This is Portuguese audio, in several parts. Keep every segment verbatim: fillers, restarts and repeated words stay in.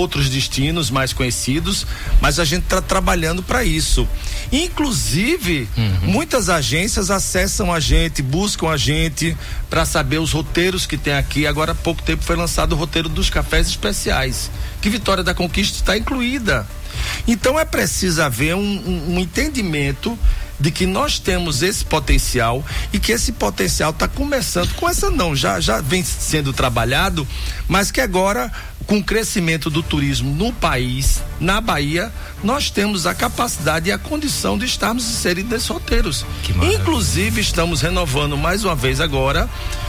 outros destinos mais conhecidos, mas a gente está trabalhando para isso. Inclusive, uhum. muitas agências acessam a gente, buscam a gente para saber os roteiros que tem aqui. Agora há pouco tempo foi lançado o roteiro dos cafés especiais, que Vitória da Conquista está incluída. Então é preciso haver um, um, um entendimento de que nós temos esse potencial e que esse potencial está começando, com essa não, já, já vem sendo trabalhado, mas que agora, com o crescimento do turismo no país, na Bahia, nós temos a capacidade e a condição de estarmos inseridos nesses roteiros. Inclusive, estamos renovando mais uma vez agora,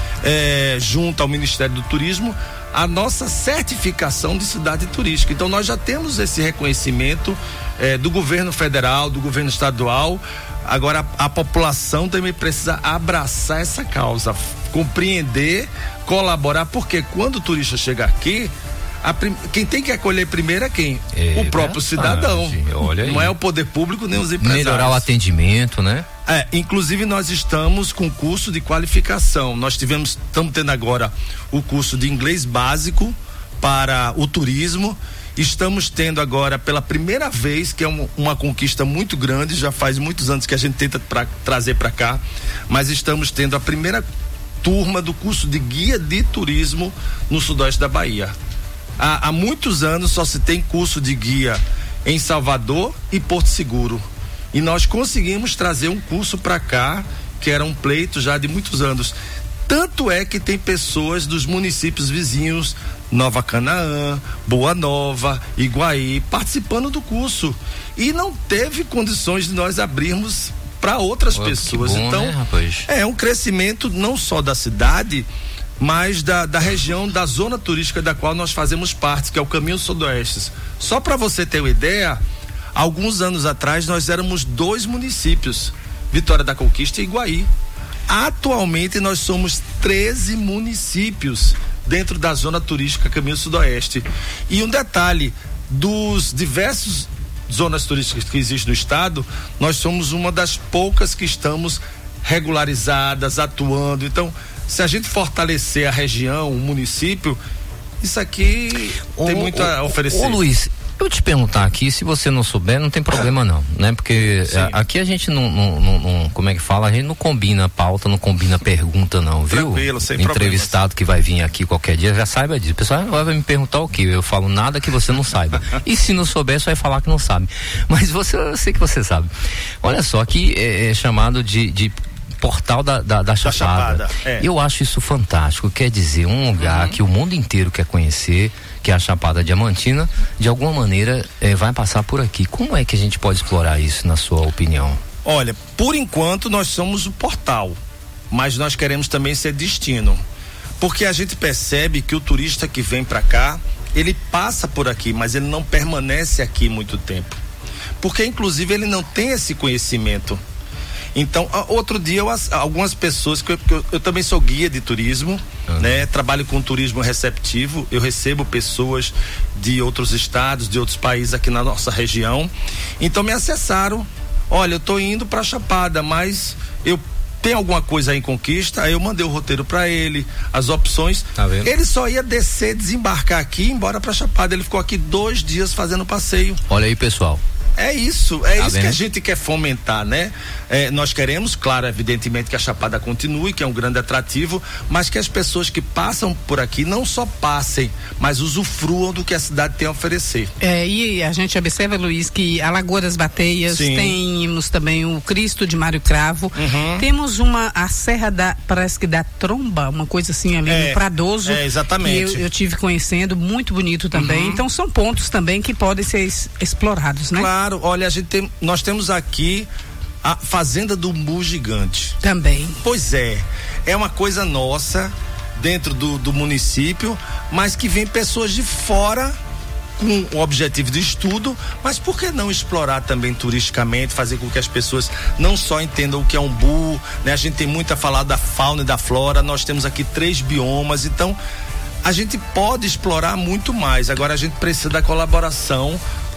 é, junto ao Ministério do Turismo, a nossa certificação de cidade turística. Então nós já temos esse reconhecimento eh, do governo federal, do governo estadual. Agora a, a população também precisa abraçar essa causa, compreender, colaborar, porque quando o turista chega aqui, a prim... quem tem que acolher primeiro é quem? É, o próprio cidadão. Ah, olha não aí. É o poder público nem os empresários. Melhorar o atendimento, né? É, inclusive nós estamos com curso de qualificação. Nós tivemos, estamos tendo agora o curso de inglês básico para o turismo. Estamos tendo agora pela primeira vez, que é um, uma conquista muito grande, já faz muitos anos que a gente tenta pra, trazer para cá, mas estamos tendo a primeira turma do curso de guia de turismo no sudoeste da Bahia. Há, há muitos anos só se tem curso de guia em Salvador e Porto Seguro. E nós conseguimos trazer um curso para cá, que era um pleito já de muitos anos. Tanto é que tem pessoas dos municípios vizinhos, Nova Canaã, Boa Nova, Iguaí, participando do curso. E não teve condições de nós abrirmos para outras Pô, pessoas. Que bom, então, né, rapaz? É um crescimento não só da cidade, mas da, da região, da zona turística da qual nós fazemos parte, que é o Caminho Sudoeste. Só para você ter uma ideia, alguns anos atrás nós éramos dois municípios, Vitória da Conquista e Iguaí. Atualmente nós somos treze municípios dentro da zona turística Caminho Sudoeste. E um detalhe, dos diversos zonas turísticas que existem no estado, nós somos uma das poucas que estamos regularizadas, atuando. Então, se a gente fortalecer a região, o município, isso aqui ô, tem muito ô, a oferecer. Ô Luiz, eu te perguntar aqui, se você não souber, não tem problema não, né? Porque a, aqui a gente não, não, não, não, como é que fala? A gente não combina pauta, não combina pergunta não, viu? Tranquilo, sem Entrevistado problemas. Que vai vir aqui qualquer dia, já saiba disso. O pessoal vai me perguntar o quê? Eu falo nada que você não saiba. E se não souber, você vai falar que não sabe. Mas você, eu sei que você sabe. Olha só, aqui é, é chamado de, de Portal da, da, da Chapada. Da Chapada é. Eu acho isso fantástico. Quer dizer, um lugar uhum. que o mundo inteiro quer conhecer, que é a Chapada Diamantina, de alguma maneira eh, vai passar por aqui. Como é que a gente pode explorar isso, na sua opinião? Olha, por enquanto nós somos o portal, mas nós queremos também ser destino, porque a gente percebe que o turista que vem para cá, ele passa por aqui, mas ele não permanece aqui muito tempo, porque inclusive ele não tem esse conhecimento. Então, outro dia, eu, algumas pessoas, que eu, eu, eu também sou guia de turismo, uhum. né? Trabalho com turismo receptivo, eu recebo pessoas de outros estados, de outros países aqui na nossa região. Então me acessaram, olha, eu tô indo pra Chapada, mas eu tenho alguma coisa aí em Conquista. Aí eu mandei o roteiro pra ele, as opções. Tá vendo? Ele só ia descer, desembarcar aqui e ir embora pra Chapada. Ele ficou aqui dois dias fazendo passeio. Olha aí, pessoal. É isso, é tá isso vendo? Que a gente quer fomentar, né? É, nós queremos, claro, evidentemente, que a Chapada continue, que é um grande atrativo, mas que as pessoas que passam por aqui não só passem, mas usufruam do que a cidade tem a oferecer. É, e a gente observa, Luiz, que a Lagoa das Bateias, Sim. temos também o Cristo de Mário Cravo, uhum. temos uma, a Serra da, parece que da Tromba, uma coisa assim ali é, no Pradoso. É, exatamente. Que eu, eu tive conhecendo, muito bonito também, uhum. então são pontos também que podem ser es, explorados, né? Claro, olha, a gente tem, nós temos aqui a Fazenda do Umbu Gigante. Também. Pois é, é uma coisa nossa dentro do, do município, mas que vem pessoas de fora com o objetivo de estudo, mas por que não explorar também turisticamente, fazer com que as pessoas não só entendam o que é umbu, né? A gente tem muito a falar da fauna e da flora, nós temos aqui três biomas, então a gente pode explorar muito mais. Agora a gente precisa da colaboração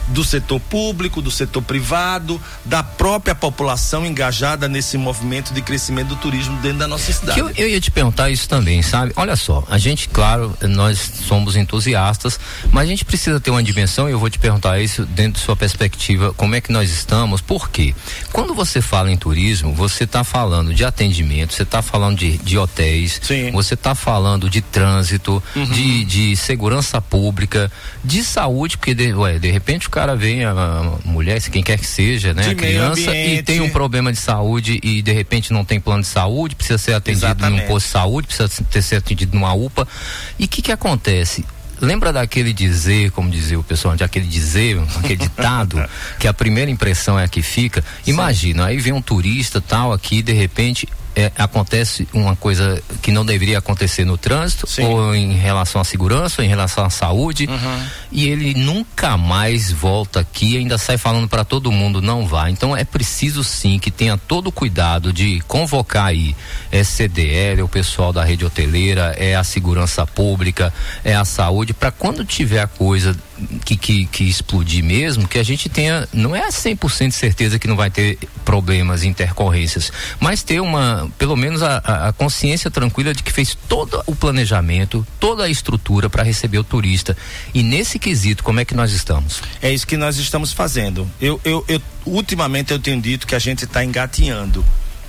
do setor público, do setor privado, da própria população engajada nesse movimento de crescimento do turismo dentro da nossa cidade. Eu, eu ia te perguntar isso também, sabe? Olha só, a gente, claro, nós somos entusiastas, mas a gente precisa ter uma dimensão, e eu vou te perguntar isso dentro de sua perspectiva, como é que nós estamos, por quê? Quando você fala em turismo, você está falando de atendimento, você está falando de, de hotéis, Sim. você está falando de trânsito, uhum. de, de segurança pública, de saúde, porque de, ué, de repente o cara vem, a, a mulher, quem quer que seja, né? De a criança, e tem um problema de saúde e de repente não tem plano de saúde, precisa ser atendido Exatamente. num posto de saúde, precisa ter ser atendido numa U P A. E o que que acontece? Lembra daquele dizer, como dizia o pessoal, de aquele dizer, aquele ditado, que a primeira impressão é a que fica? Imagina, aí vem um turista tal aqui, de repente É, acontece uma coisa que não deveria acontecer no trânsito, Sim. ou em relação à segurança, ou em relação à saúde, uhum. e ele nunca mais volta aqui, ainda sai falando para todo mundo, não vai. Então é preciso sim que tenha todo o cuidado de convocar aí é C D L, o pessoal da rede hoteleira, é a segurança pública, é a saúde, para quando tiver a coisa que, que, que explodir mesmo, que a gente tenha, não é cem por cento de certeza que não vai ter problemas, intercorrências, mas ter uma, pelo menos a, a consciência tranquila de que fez todo o planejamento, toda a estrutura para receber o turista. E nesse quesito, como é que nós estamos? É isso que nós estamos fazendo. Eu, eu, eu ultimamente eu tenho dito que a gente está engatinhando.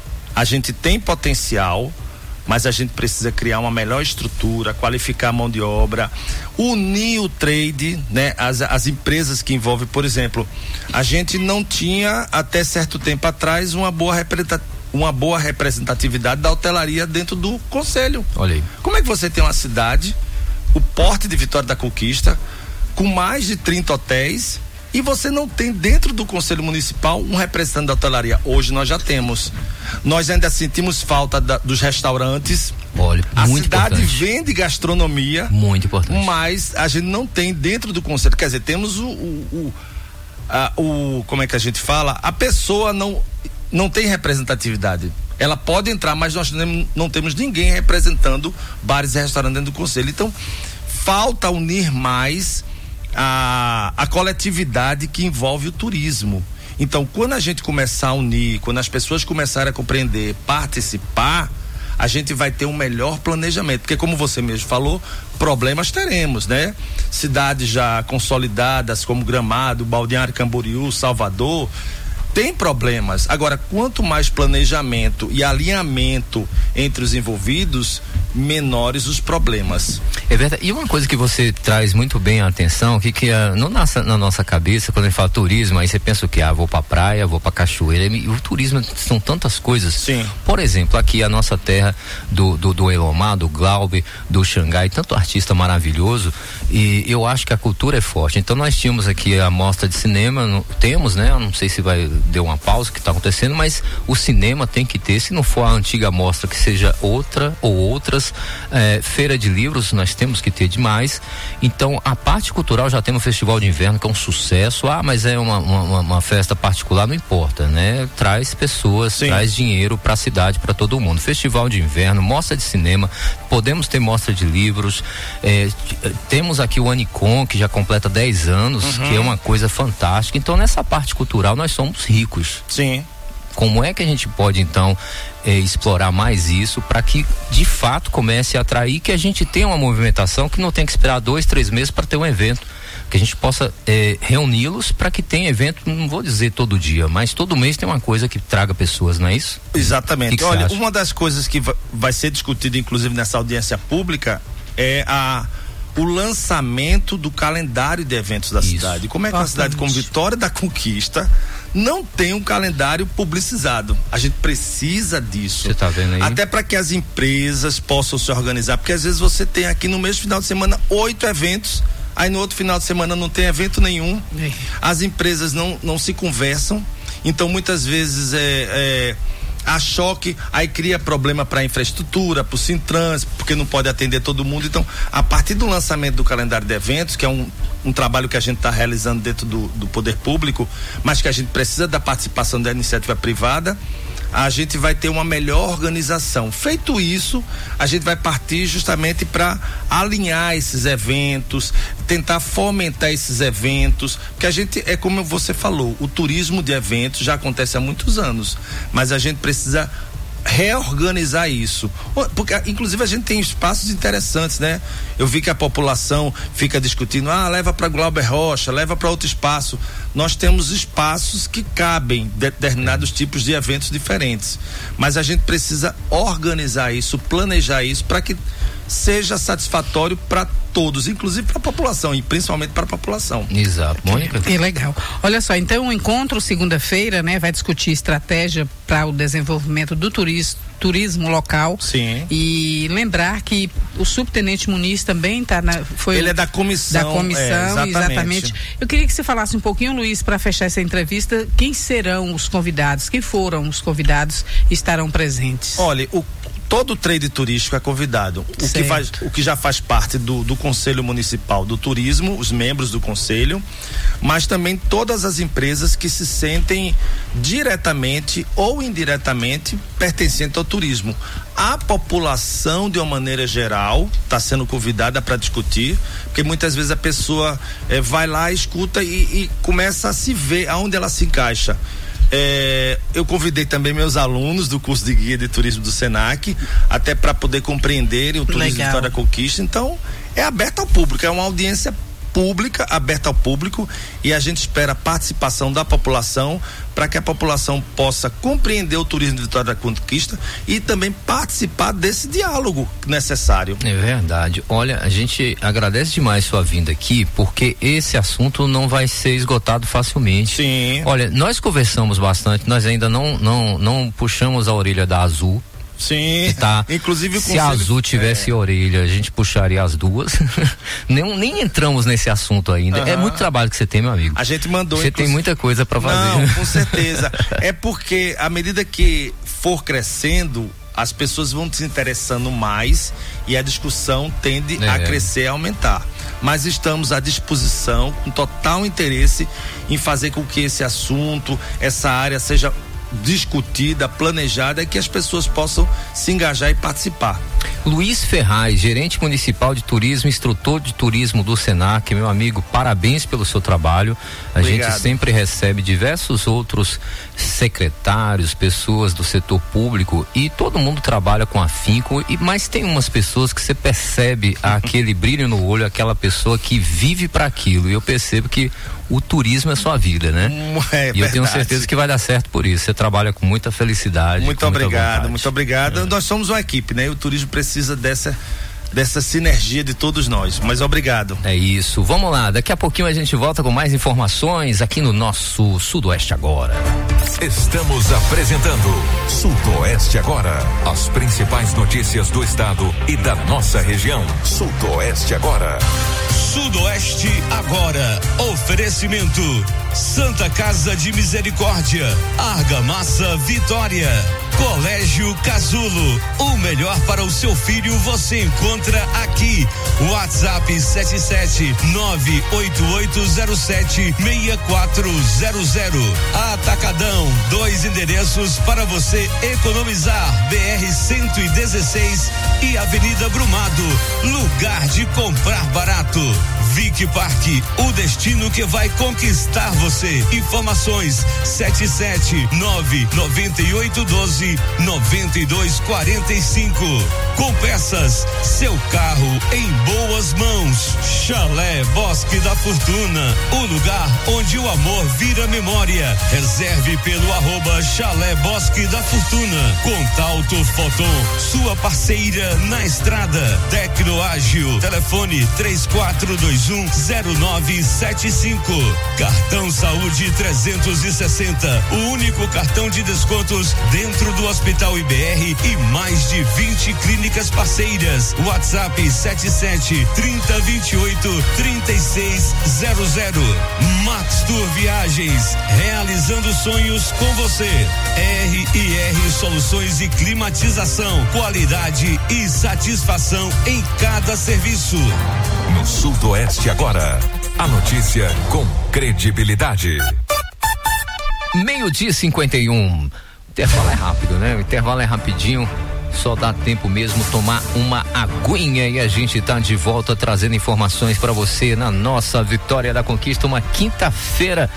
A gente tem potencial, mas a gente precisa criar uma melhor estrutura, qualificar a mão de obra, unir o trade, né? As, as empresas que envolvem, por exemplo, a gente não tinha até certo tempo atrás uma boa representatividade uma boa representatividade da hotelaria dentro do conselho. Olha aí. Como é que você tem uma cidade, o porte de Vitória da Conquista, com mais de trinta hotéis, e você não tem dentro do conselho municipal um representante da hotelaria? Hoje nós já temos. Nós ainda sentimos falta da, dos restaurantes. Olha, a muito cidade importante. Vende gastronomia. Muito importante. Mas a gente não tem dentro do conselho. Quer dizer, temos o, o, o, a, o como é que a gente fala? A pessoa não não tem representatividade. Ela pode entrar, mas nós não, não temos ninguém representando bares e restaurantes dentro do conselho. Então, falta unir mais a, a coletividade que envolve o turismo. Então, quando a gente começar a unir, quando as pessoas começarem a compreender, participar, a gente vai ter um melhor planejamento, porque como você mesmo falou, problemas teremos, né? Cidades já consolidadas como Gramado, Balneário Camboriú, Salvador, tem problemas. Agora, quanto mais planejamento e alinhamento entre os envolvidos, menores os problemas. É verdade. E uma coisa que você traz muito bem a atenção, que, que uh, não nasce na nossa cabeça, quando a gente fala turismo, aí você pensa o que? Ah, vou pra praia, vou pra cachoeira. E o turismo são tantas coisas. Sim. Por exemplo, aqui a nossa terra do, do, do Elomar, do Glaube, do Xangai, tanto artista maravilhoso, e eu acho que a cultura é forte. Então nós tínhamos aqui a mostra de cinema, no, temos, né? Eu não sei se vai deu uma pausa que está acontecendo, mas o cinema tem que ter, se não for a antiga mostra, que seja outra ou outras, é, feira de livros nós temos que ter demais. Então a parte cultural já tem no Festival de Inverno, que é um sucesso. Ah, mas é uma, uma, uma festa particular, não importa, né? Traz pessoas, Sim. traz dinheiro para a cidade, para todo mundo. Festival de Inverno, mostra de cinema, podemos ter mostra de livros, é, temos aqui o Anicon, que já completa dez anos, uhum. que é uma coisa fantástica. Então nessa parte cultural nós somos ricos. Sim. Como é que a gente pode então eh, explorar mais isso para que de fato comece a atrair, que a gente tenha uma movimentação, que não tem que esperar dois, três meses para ter um evento, que a gente possa eh, reuni-los para que tenha evento, não vou dizer todo dia, mas todo mês tem uma coisa que traga pessoas, não é isso? Exatamente. Que que Olha, uma das coisas que vai ser discutida inclusive nessa audiência pública é a o lançamento do calendário de eventos da Isso. cidade. Como é que Bastante. Uma cidade como Vitória da Conquista não tem um calendário publicizado? A gente precisa disso. Você tá vendo aí? Até para que as empresas possam se organizar, porque às vezes você tem aqui no mesmo final de semana oito eventos, aí no outro final de semana não tem evento nenhum. É. As empresas não, não se conversam, então muitas vezes é, é a choque, aí cria problema para a infraestrutura, para o Sintrans, porque não pode atender todo mundo. Então, a partir do lançamento do calendário de eventos, que é um, um trabalho que a gente está realizando dentro do, do poder público, mas que a gente precisa da participação da iniciativa privada, a gente vai ter uma melhor organização. Feito isso, a gente vai partir justamente para alinhar esses eventos, tentar fomentar esses eventos, porque a gente, é como você falou, o turismo de eventos já acontece há muitos anos, mas a gente precisa reorganizar isso, porque inclusive a gente tem espaços interessantes, né? Eu vi que a população fica discutindo, ah, leva para Glauber Rocha, leva para outro espaço. Nós temos espaços que cabem determinados tipos de eventos diferentes, mas a gente precisa organizar isso, planejar isso para que seja satisfatório para todos, inclusive para a população e principalmente para a população. Exato, Mônica. Que legal. Olha só, então o encontro segunda-feira, né, vai discutir estratégia para o desenvolvimento do turismo, turismo local. Sim. E lembrar que o subtenente Muniz também está na, foi ele é da comissão. Da comissão, é, exatamente. exatamente. Eu queria que você falasse um pouquinho, Luiz, para fechar essa entrevista, quem serão os convidados, quem foram os convidados e estarão presentes? Olha, o todo o trade turístico é convidado. O que, faz, o que já faz parte do, do Conselho Municipal do Turismo, os membros do Conselho, mas também todas as empresas que se sentem diretamente ou indiretamente pertencentes ao turismo. A população, de uma maneira geral, está sendo convidada para discutir, porque muitas vezes a pessoa eh, vai lá, escuta e, e começa a se ver aonde ela se encaixa. É, eu convidei também meus alunos do curso de guia de turismo do Senac, até para poder compreenderem o turismo Legal. de Vitória da Conquista. Então, é aberto ao público, é uma audiência pública, aberta ao público, e a gente espera a participação da população para que a população possa compreender o turismo de Vitória da Conquista e também participar desse diálogo necessário. É verdade. Olha, a gente agradece demais sua vinda aqui, porque esse assunto não vai ser esgotado facilmente. Sim. Olha, nós conversamos bastante, nós ainda não, não, não puxamos a orelha da Azul. Sim, tá. Inclusive o se a Azul tivesse é. orelha, a gente puxaria as duas. nem, nem entramos nesse assunto ainda. Uhum. É muito trabalho que você tem, meu amigo. A gente mandou. Você inclusive... tem muita coisa para fazer. Não, com certeza. É porque à medida que for crescendo, as pessoas vão se interessando mais e a discussão tende é. a crescer e aumentar. Mas estamos à disposição, com total interesse em fazer com que esse assunto, essa área seja discutida, planejada, e que as pessoas possam se engajar e participar. Luiz Ferraz, gerente municipal de turismo, instrutor de turismo do Senac, meu amigo, parabéns pelo seu trabalho. A Obrigado. gente sempre recebe diversos outros secretários, pessoas do setor público, e todo mundo trabalha com afinco, e mas tem umas pessoas que você percebe aquele brilho no olho, aquela pessoa que vive para aquilo, e eu percebo que o turismo é sua vida, né? É, e eu tenho certeza que vai dar certo por isso. Você trabalha com muita felicidade. Muito obrigado, muito obrigado. É. Nós somos uma equipe, né? E o turismo precisa dessa dessa sinergia de todos nós, mas obrigado. É isso, vamos lá, daqui a pouquinho a gente volta com mais informações aqui no nosso Sudoeste Agora. Estamos apresentando Sudoeste Agora, as principais notícias do estado e da nossa região. Sudoeste Agora. Sudoeste Agora, oferecimento Santa Casa de Misericórdia, Argamassa Vitória, Colégio Casulo, o melhor para o seu filho você encontra aqui. WhatsApp sete sete nove oito oito zero sete seis quatro zero zero. Atacadão, dois endereços para você economizar: B R cento e dezesseis e Avenida Brumado, lugar de comprar barato. Vic Parque, o destino que vai conquistar você. Informações sete sete nove nove oito um dois nove dois quatro cinco. Com peças, seu carro em boas mãos. Chalé Bosque da Fortuna, o lugar onde o amor vira memória. Reserve pelo arroba Chalé Bosque da Fortuna. Contalto Foton, sua parceira na estrada. Tecnoágil, telefone três quatro dois um zero nove sete cinco. Cartão Saúde trezentos e sessenta, o único cartão de descontos dentro do Hospital I B R e mais de vinte clínicas parceiras. WhatsApp sete sete trinta vinte e oito trinta e seis zero zero. Max Tour Viagens, realizando sonhos com você. R e R Soluções e Climatização, qualidade e satisfação em cada serviço. No Sudoeste Agora, a notícia com credibilidade. Meio-dia cinquenta e um. Intervalo é rápido, né? O intervalo é rapidinho. Só dá tempo mesmo tomar uma aguinha e a gente tá de volta trazendo informações para você na nossa Vitória da Conquista, uma quinta-feira,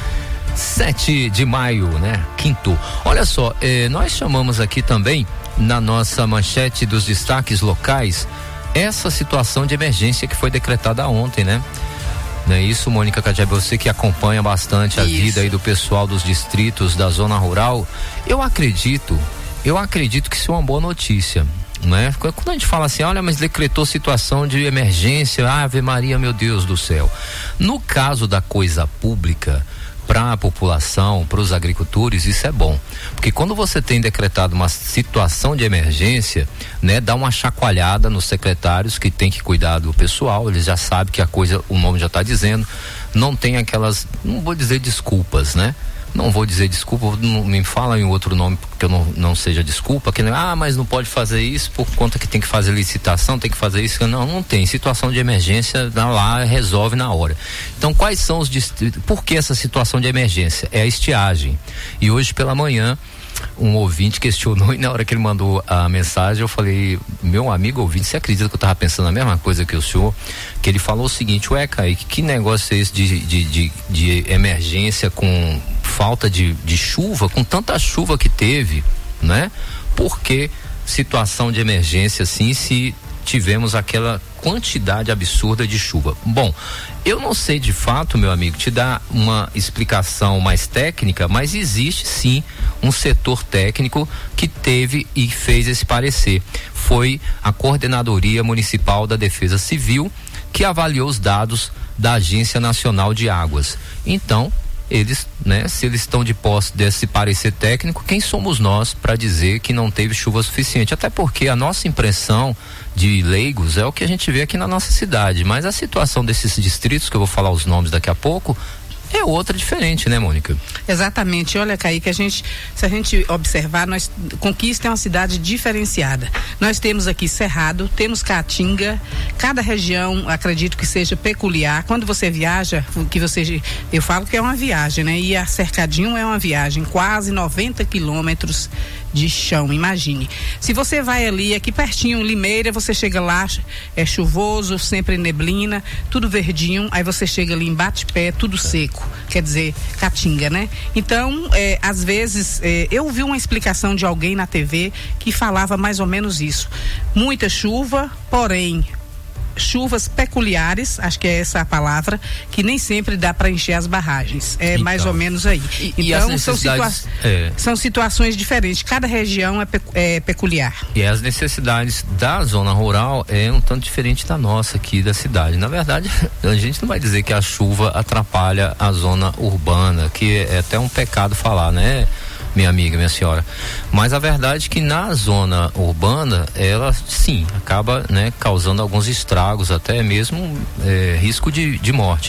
sete de maio, né? Quinto. Olha só, eh, nós chamamos aqui também na nossa manchete dos destaques locais essa situação de emergência que foi decretada ontem, né? Não é isso, Mônica Cadiab, você que acompanha bastante a isso. vida aí do pessoal dos distritos da zona rural, eu acredito Eu acredito que isso é uma boa notícia, né? Quando a gente fala assim, olha, mas decretou situação de emergência, Ave Maria, meu Deus do céu. No caso da coisa pública, para a população, para os agricultores, isso é bom, porque quando você tem decretado uma situação de emergência, né, dá uma chacoalhada nos secretários que tem que cuidar do pessoal, eles já sabem que a coisa, o nome já está dizendo, não tem aquelas, não vou dizer desculpas, né? Não vou dizer desculpa, não me fala em outro nome porque eu não, não seja desculpa, que ah, mas não pode fazer isso por conta que tem que fazer licitação, tem que fazer isso, não, não tem, situação de emergência, dá lá, resolve na hora. Então quais são os distritos, por que essa situação de emergência? É a estiagem, e hoje pela manhã um ouvinte questionou e na hora que ele mandou a mensagem eu falei, meu amigo ouvinte, você acredita que eu estava pensando a mesma coisa que o senhor? Que ele falou o seguinte, ué Kaique, que negócio é esse de, de, de, de emergência com falta de, de chuva, com tanta chuva que teve, né? Por que situação de emergência assim se tivemos aquela quantidade absurda de chuva? Bom, eu não sei de fato, meu amigo, te dar uma explicação mais técnica, mas existe sim um setor técnico que teve e fez esse parecer. Foi a Coordenadoria Municipal da Defesa Civil que avaliou os dados da Agência Nacional de Águas. Então, eles, né, se eles estão de posse desse parecer técnico, quem somos nós para dizer que não teve chuva suficiente? Até porque a nossa impressão de leigos é o que a gente vê aqui na nossa cidade, mas a situação desses distritos, que eu vou falar os nomes daqui a pouco, é outra diferente, né, Mônica? Exatamente. Olha, Kaique, a gente, se a gente observar, nós, Conquista é uma cidade diferenciada. Nós temos aqui Cerrado, temos Caatinga, cada região, acredito que seja peculiar. Quando você viaja, que você, eu falo que é uma viagem, né? E a Cercadinho é uma viagem, quase noventa quilômetros de chão, imagine. Se você vai ali, aqui pertinho, Limeira, você chega lá, é chuvoso, sempre neblina, tudo verdinho, aí você chega ali em Bate-Pé, tudo seco, quer dizer, Caatinga, né? Então, é, às vezes, é, eu vi uma explicação de alguém na T V que falava mais ou menos isso. Muita chuva, porém, chuvas peculiares, acho que é essa a palavra, que nem sempre dá para encher as barragens. É então, mais ou menos aí. E, então, e são, situa é. são situações diferentes. Cada região é, pe é peculiar. E as necessidades da zona rural é um tanto diferente da nossa aqui da cidade. Na verdade, a gente não vai dizer que a chuva atrapalha a zona urbana, que é até um pecado falar, né? Minha amiga, minha senhora, mas a verdade é que na zona urbana ela sim acaba, né, causando alguns estragos, até mesmo é, risco de, de morte.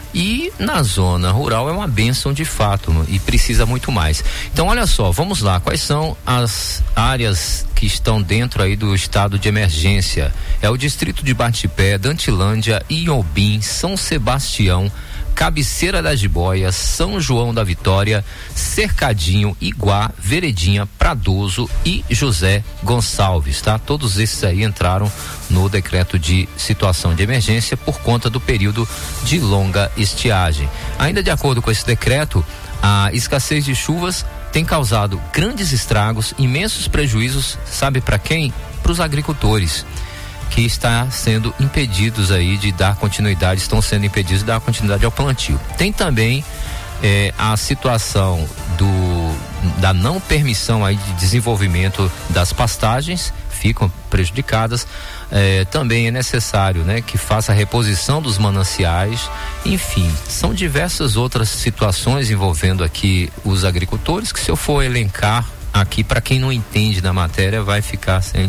E na zona rural é uma bênção de fato e precisa muito mais. Então olha só, vamos lá, quais são as áreas que estão dentro aí do estado de emergência? É o distrito de Bate-Pé, Dantilândia, Inhobim, São Sebastião, Cabeceira da Jiboia, São João da Vitória, Cercadinho, Iguá, Veredinha, Pradoso e José Gonçalves, tá? Todos esses aí entraram no decreto de situação de emergência por conta do período de longa estiagem. Ainda de acordo com esse decreto, a escassez de chuvas tem causado grandes estragos, imensos prejuízos, sabe para quem? Para os agricultores, que está sendo impedidos aí de dar continuidade, estão sendo impedidos de dar continuidade ao plantio. Tem também eh, a situação do, da não permissão aí de desenvolvimento das pastagens, ficam prejudicadas. Eh, também é necessário, né, que faça a reposição dos mananciais. Enfim, são diversas outras situações envolvendo aqui os agricultores, que se eu for elencar aqui, para quem não entende da matéria, vai ficar sem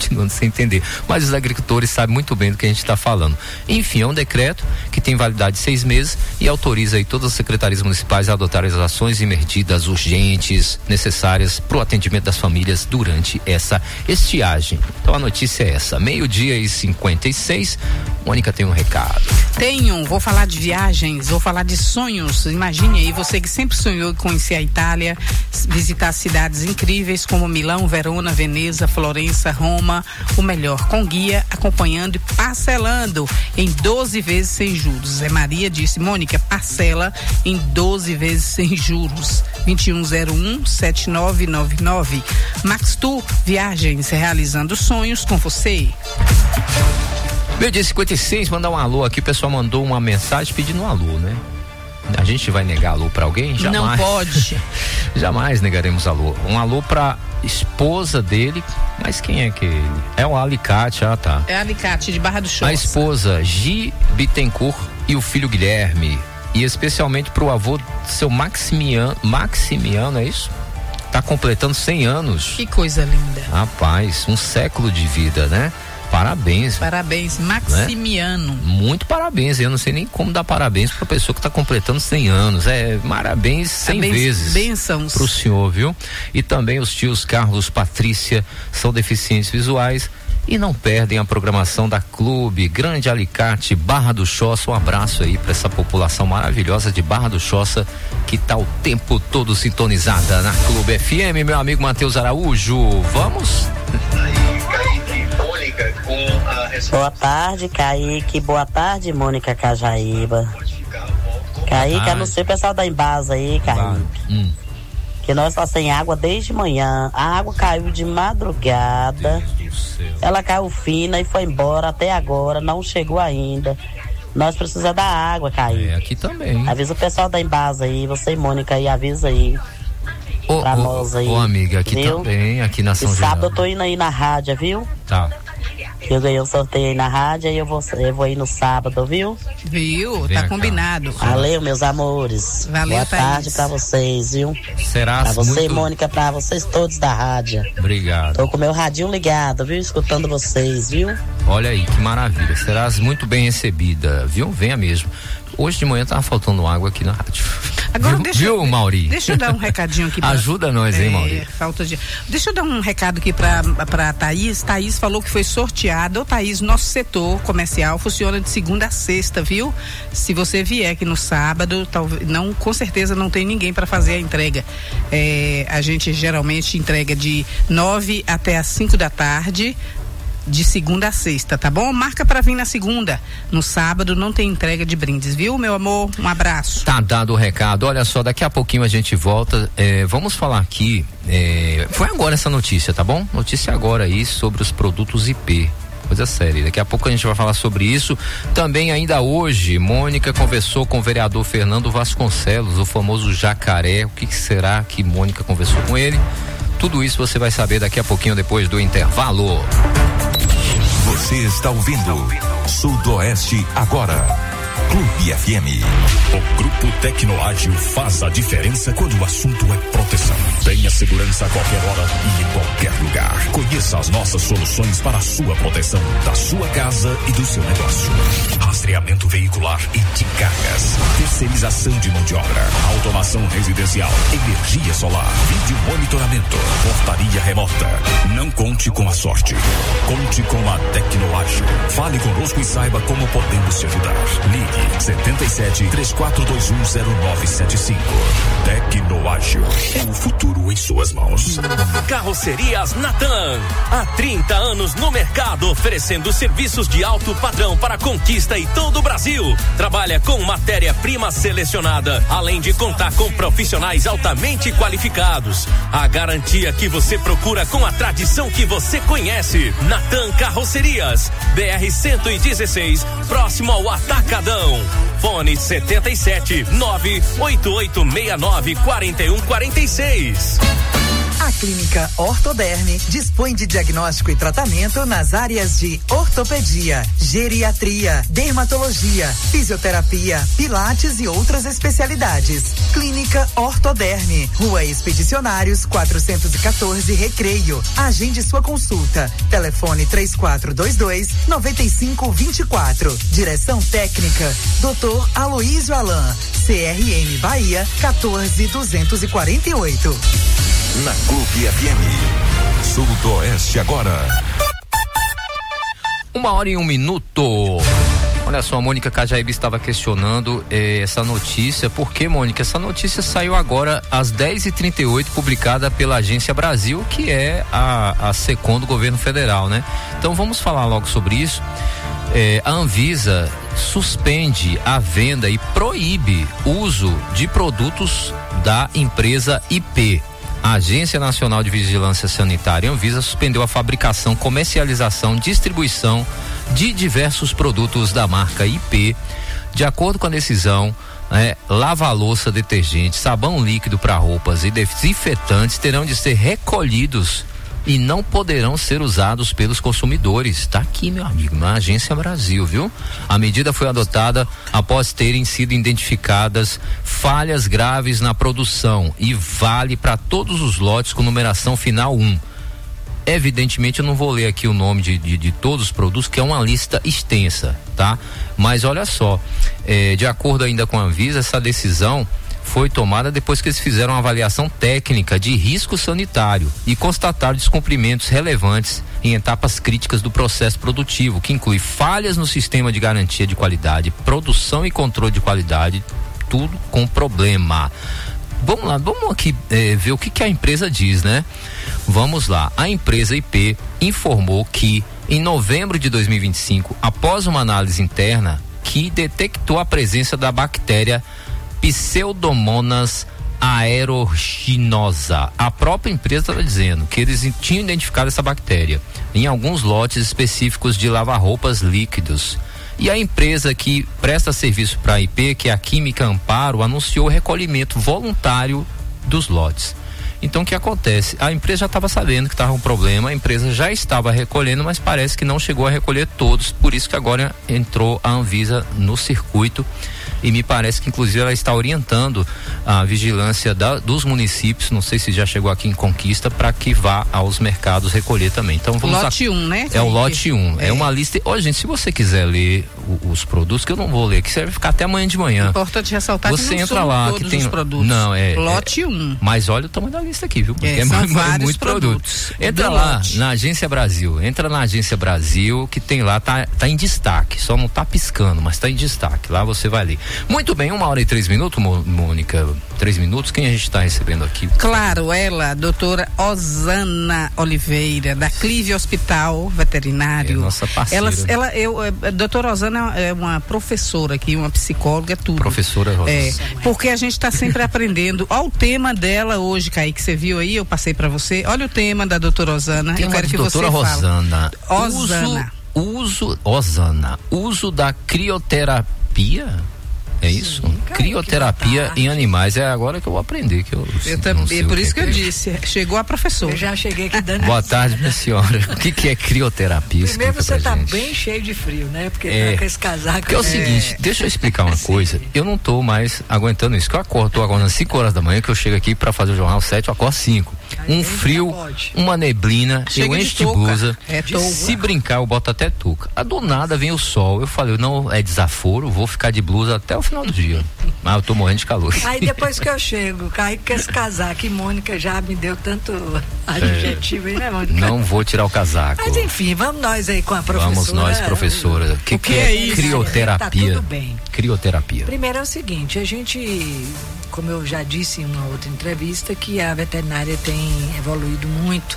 continuando sem entender. Mas os agricultores sabem muito bem do que a gente está falando. Enfim, é um decreto que tem validade de seis meses e autoriza aí todas as secretarias municipais a adotar as ações e medidas urgentes necessárias para o atendimento das famílias durante essa estiagem. Então a notícia é essa, meio-dia e cinquenta e seis. Mônica tem um recado. Tenho, vou falar de viagens, vou falar de sonhos. Imagine aí, você que sempre sonhou em conhecer a Itália, visitar cidades incríveis como Milão, Verona, Veneza, Florença, Roma, o melhor, com guia, acompanhando e parcelando em doze vezes sem juros. Zé Maria disse, Mônica, parcela em doze vezes sem juros. vinte e um zero um, sete nove nove nove. Max Tour Viagens, realizando sonhos com você. Meio-dia cinquenta e seis, mandar um alô aqui, o pessoal mandou uma mensagem pedindo um alô, né? A gente vai negar alô pra alguém? Jamais. Não pode. Jamais negaremos alô. Um alô pra esposa dele, mas quem é que ele? É o Alicate, ah tá. É Alicate, de Barra do Choça. A esposa Gi Bittencourt e o filho Guilherme. E especialmente pro avô seu Maximiano, Maximiano, é isso? Tá completando cem anos. Que coisa linda. Rapaz, um século de vida, né? Parabéns. Parabéns, Maximiano. Né? Muito parabéns. Eu não sei nem como dar parabéns pra pessoa que está completando cem anos. É, parabéns cem Benz, vezes. Bênçãos. Pro senhor, viu? E também os tios Carlos, Patrícia, são deficientes visuais e não perdem a programação da Clube Grande Alicate, Barra do Choça. Um abraço aí para essa população maravilhosa de Barra do Choça que tá o tempo todo sintonizada na Clube F M, meu amigo Matheus Araújo. Vamos? Boa tarde, Kaique. Boa tarde, Mônica Cajaíba. Kaique, anuncia o pessoal da Embasa aí, Kaique. Hum. Que nós só sem água desde manhã. A água caiu de madrugada. Ela caiu fina e foi embora até agora. Não chegou ainda. Nós precisamos da água, Kaique. É, aqui também. Avisa o pessoal da Embasa aí. Você e Mônica aí, avisa aí. Ô, pra ô, nós aí. Ô, amiga, aqui viu? também, aqui na São e sábado Geraldo. eu tô indo aí na rádio, viu? Tá. Eu ganhei um sorteio aí na rádio e eu vou, eu vou ir no sábado, viu? Viu? Vem tá cá. Combinado. Valeu, meus amores. Valeu, Boa Thaís. tarde pra vocês, viu? Será Pra você, muito... Mônica, pra vocês todos da rádio. Obrigado. Tô com meu radinho ligado, viu? Escutando vocês, viu? Olha aí, que maravilha. Serás muito bem recebida, viu? Venha mesmo. Hoje de manhã tava faltando água aqui na rádio. Agora viu, deixa, viu, Mauri? Deixa eu dar um recadinho aqui. Pra, Ajuda nós, hein, é, Mauri? Falta de... Deixa eu dar um recado aqui pra, pra Thaís. Thaís falou que foi sorteada. Ô, Thaís, nosso setor comercial funciona de segunda a sexta, viu? Se você vier aqui no sábado, talvez, não, com certeza não tem ninguém para fazer a entrega. É, a gente geralmente entrega de nove até as cinco da tarde. De segunda a sexta, tá bom? Marca pra vir na segunda. No sábado não tem entrega de brindes, viu, meu amor? Um abraço. Tá dado o recado. Olha só, daqui a pouquinho a gente volta. É, vamos falar aqui. É, foi agora essa notícia, tá bom? Notícia agora aí sobre os produtos I P. Coisa séria. Daqui a pouco a gente vai falar sobre isso. Também ainda hoje, Mônica conversou com o vereador Fernando Vasconcelos, o famoso jacaré. O que, que será que Mônica conversou com ele? Tudo isso você vai saber daqui a pouquinho, depois do intervalo. Você está ouvindo Sudoeste Agora. Clube F M. O Grupo Tecnoágil faz a diferença quando o assunto é proteção. Tenha segurança a qualquer hora e em qualquer lugar. Conheça as nossas soluções para a sua proteção, da sua casa e do seu negócio. Rastreamento veicular e de cargas. Terceirização de mão de obra. Automação residencial. Energia solar. Vídeo monitoramento. Portaria remota. Não conte com a sorte. Conte com a Tecnoágil. Fale conosco e saiba como podemos te ajudar. Ligue setenta e sete, três quatro dois um, zero nove sete cinco. Tecnoágil. É o futuro em suas mãos. Carrocerias Natan. Há trinta anos no mercado, oferecendo serviços de alto padrão para Conquista e todo o Brasil. Trabalha com matéria-prima selecionada, além de contar com profissionais altamente qualificados. A garantia que você procura com a tradição que você conhece. Natan Carrocerias, B R cento e dezesseis, próximo ao Atacadão. Fone setenta e sete, nove oito oito seis nove, quatro um quatro seis. A Clínica Ortoderme dispõe de diagnóstico e tratamento nas áreas de ortopedia, geriatria, dermatologia, fisioterapia, pilates e outras especialidades. Clínica Ortoderme, Rua Expedicionários quatrocentos e quatorze, Recreio. Agende sua consulta. Telefone três quatro dois dois, nove cinco dois quatro. Direção técnica doutor Aloísio Alain. C R M Bahia quatorze duzentos e quarenta e oito. Na Clube F M, Sudoeste agora. Uma hora e um minuto. Olha só, a Mônica Cajaíba estava questionando eh, essa notícia. Por que, Mônica? Essa notícia saiu agora às dez e trinta e oito, publicada pela Agência Brasil, que é a, a SECOM do governo federal, né? Então vamos falar logo sobre isso. Eh, a Anvisa suspende a venda e proíbe o uso de produtos da empresa I P. A Agência Nacional de Vigilância Sanitária, Anvisa, suspendeu a fabricação, comercialização, distribuição de diversos produtos da marca I P. De acordo com a decisão, é, lava-louça, detergente, sabão líquido para roupas e desinfetantes terão de ser recolhidos e não poderão ser usados pelos consumidores. Tá aqui, meu amigo, na Agência Brasil, viu? A medida foi adotada após terem sido identificadas falhas graves na produção e vale para todos os lotes com numeração final um. Evidentemente eu não vou ler aqui o nome de, de, de todos os produtos, que é uma lista extensa, tá? Mas olha só, é, de acordo ainda com a Anvisa, essa decisão foi tomada depois que eles fizeram uma avaliação técnica de risco sanitário e constataram descumprimentos relevantes em etapas críticas do processo produtivo, que inclui falhas no sistema de garantia de qualidade, produção e controle de qualidade, tudo com problema. Vamos lá, vamos aqui eh, ver o que, que a empresa diz, né? Vamos lá, a empresa I P informou que em novembro de dois mil e vinte e cinco, após uma análise interna que detectou a presença da bactéria Pseudomonas aeruginosa. A própria empresa está dizendo que eles tinham identificado essa bactéria em alguns lotes específicos de lavar-roupas líquidos. E a empresa que presta serviço para a I P, que é a Química Amparo, anunciou o recolhimento voluntário dos lotes. Então o que acontece? A empresa já estava sabendo que estava um problema, a empresa já estava recolhendo, mas parece que não chegou a recolher todos, por isso que agora entrou a Anvisa no circuito. E me parece que inclusive ela está orientando a vigilância da, dos municípios, não sei se já chegou aqui em Conquista, para que vá aos mercados recolher também. Então vamos lote um, né? É o lote um, é. é uma lista. Olha, gente, se você quiser ler o, os produtos, que eu não vou ler, que você vai ficar até amanhã de manhã. Importante ressaltar você que não entra são lá todos que tem os produtos. Não, é lote um. É, mas olha o tamanho da lista aqui, viu? Porque é, é, são muito, vários muito produtos. Produto. Entra lá lote. na Agência Brasil, entra na Agência Brasil, que tem lá, tá, tá em destaque, só não tá piscando, mas tá em destaque, lá você vai ler. Muito bem, uma hora e três minutos, Mônica, três minutos, quem a gente está recebendo aqui? Claro, ela, doutora Osana Oliveira, da Clive Hospital Veterinário. É nossa parceira. Ela, ela, eu, a doutora Osana é uma professora aqui, uma psicóloga, tudo. Professora Rosana. É, porque a gente está sempre aprendendo. Olha o tema dela hoje, Kaique, você viu aí, eu passei para você. Olha o tema da doutora Osana. Tem eu uma quero que doutora você Rosana. fale. Osana. Uso, uso, Osana, uso da crioterapia. É isso? Sim, crioterapia em animais. É agora que eu vou aprender. Que eu eu também, por isso que, que eu disse. Chegou a professora. Eu já cheguei aqui dando. Boa tarde, minha senhora. O que, que é crioterapia? Primeiro você tá gente. bem cheio de frio, né? Porque é, tá com esse casaco. Porque é o seguinte, deixa eu explicar uma coisa. Eu não tô mais aguentando isso. Que eu acordo, tô acordando às cinco horas da manhã, que eu chego aqui pra fazer o jornal sete, eu acordo cinco. Um frio, uma neblina, Chega eu encho de, de blusa. É se brincar, eu boto até touca. A do nada vem o sol. Eu falei, não, é desaforo, vou ficar de blusa até o final do dia. Mas eu tô morrendo de calor. Aí depois que eu chego, Kaique com esse casaco, e Mônica já me deu tanto adjetivo aí, né, Mônica? Não vou tirar o casaco. Mas enfim, vamos nós aí com a professora. Vamos nós, professora. O que, que, que é isso? Crioterapia. Tá tudo bem. Crioterapia. Primeiro é o seguinte, a gente, como eu já disse em uma outra entrevista, que a veterinária tem evoluído muito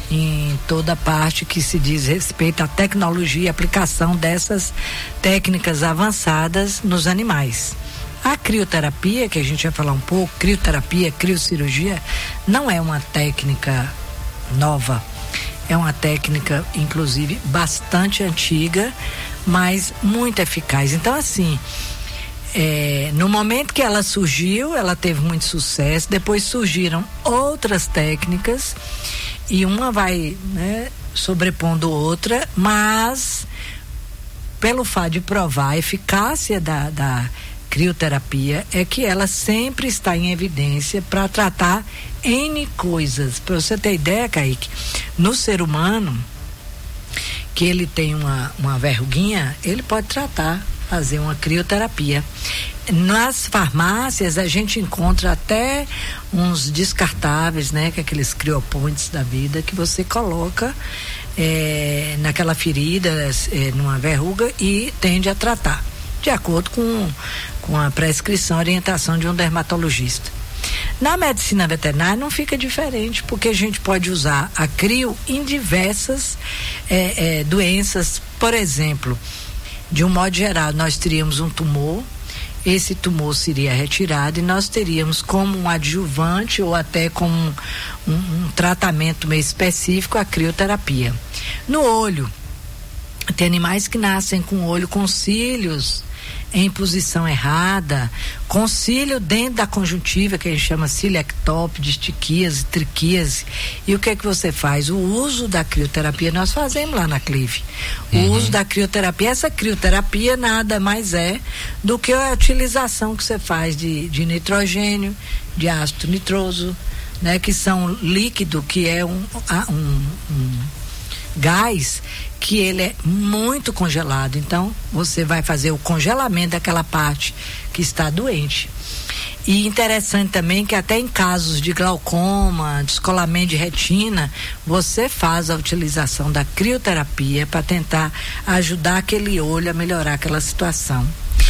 em toda a parte que se diz respeito à tecnologia e aplicação dessas técnicas avançadas nos animais. A crioterapia, que a gente vai falar um pouco, crioterapia, criocirurgia, não é uma técnica nova. É uma técnica, inclusive, bastante antiga, mas muito eficaz. Então, assim, É, no momento que ela surgiu, ela teve muito sucesso, depois surgiram outras técnicas e uma vai, né, sobrepondo outra, mas pelo fato de provar a eficácia da, da crioterapia é que ela sempre está em evidência para tratar N coisas. Para você ter ideia, Kaique, no ser humano que ele tem uma, uma verruguinha, ele pode tratar, fazer uma crioterapia. Nas farmácias a gente encontra até uns descartáveis, né, que é aqueles criopontes da vida que você coloca é, naquela ferida, é, numa verruga e tende a tratar, de acordo com, com a prescrição, orientação de um dermatologista. Na medicina veterinária não fica diferente, porque a gente pode usar a crio em diversas é, é, doenças. Por exemplo, de um modo geral, nós teríamos um tumor, esse tumor seria retirado e nós teríamos como um adjuvante ou até como um, um, um tratamento meio específico a crioterapia. No olho, tem animais que nascem com o olho com cílios em posição errada, com cílio dentro da conjuntiva, que a gente chama ciliectópia, distiquíase, triquíase. E o que é que você faz? O uso da crioterapia nós fazemos lá na Clive. O uhum. uso da crioterapia, essa crioterapia nada mais é do que a utilização que você faz de, de nitrogênio, de ácido nitroso, né, que são líquido, que é um, um, um gás que ele é muito congelado. Então você vai fazer o congelamento daquela parte que está doente. E interessante também que até em casos de glaucoma, descolamento de retina, você faz a utilização da crioterapia para tentar ajudar aquele olho a melhorar aquela situação.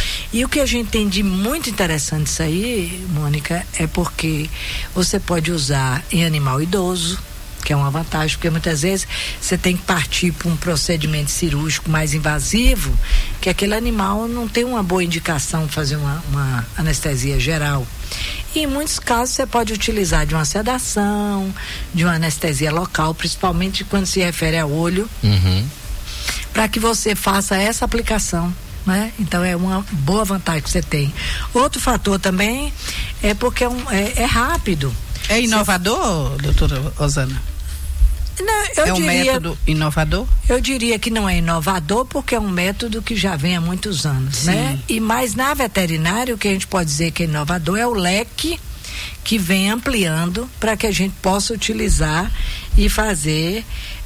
E o que a gente tem de muito interessante isso aí, Mônica, é porque você pode usar em animal idoso, que é uma vantagem, porque muitas vezes você tem que partir para um procedimento cirúrgico mais invasivo, que aquele animal não tem uma boa indicação de fazer uma, uma anestesia geral. E em muitos casos você pode utilizar de uma sedação, de uma anestesia local, principalmente quando se refere ao olho, uhum. para que você faça essa aplicação, né? Então é uma boa vantagem que você tem. Outro fator também é porque é, um, é, é rápido. É inovador, Cê... doutora Osana? Não, eu é um diria, método inovador? Eu diria que não é inovador, porque é um método que já vem há muitos anos, Sim. né? E mais na veterinária, o que a gente pode dizer que é inovador é o leque que vem ampliando para que a gente possa utilizar e fazer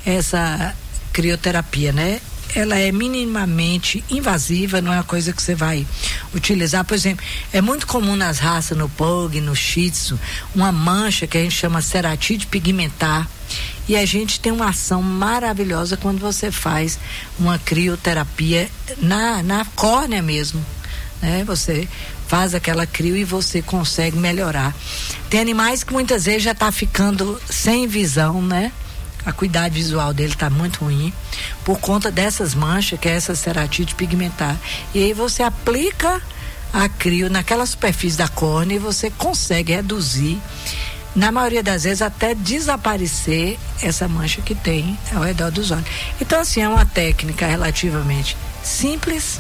essa crioterapia, né? Ela é minimamente invasiva, não é uma coisa que você vai utilizar. Por exemplo, é muito comum nas raças, no Pug, no Shih Tzu, uma mancha que a gente chama ceratite pigmentar. E a gente tem uma ação maravilhosa quando você faz uma crioterapia na, na córnea mesmo, né? Você faz aquela crio e você consegue melhorar. Tem animais que muitas vezes já está ficando sem visão, né? A acuidade visual dele está muito ruim por conta dessas manchas, que é essa ceratite pigmentar. E aí você aplica a crio naquela superfície da córnea e você consegue reduzir, na maioria das vezes até desaparecer essa mancha que tem ao redor dos olhos. Então assim, é uma técnica relativamente simples,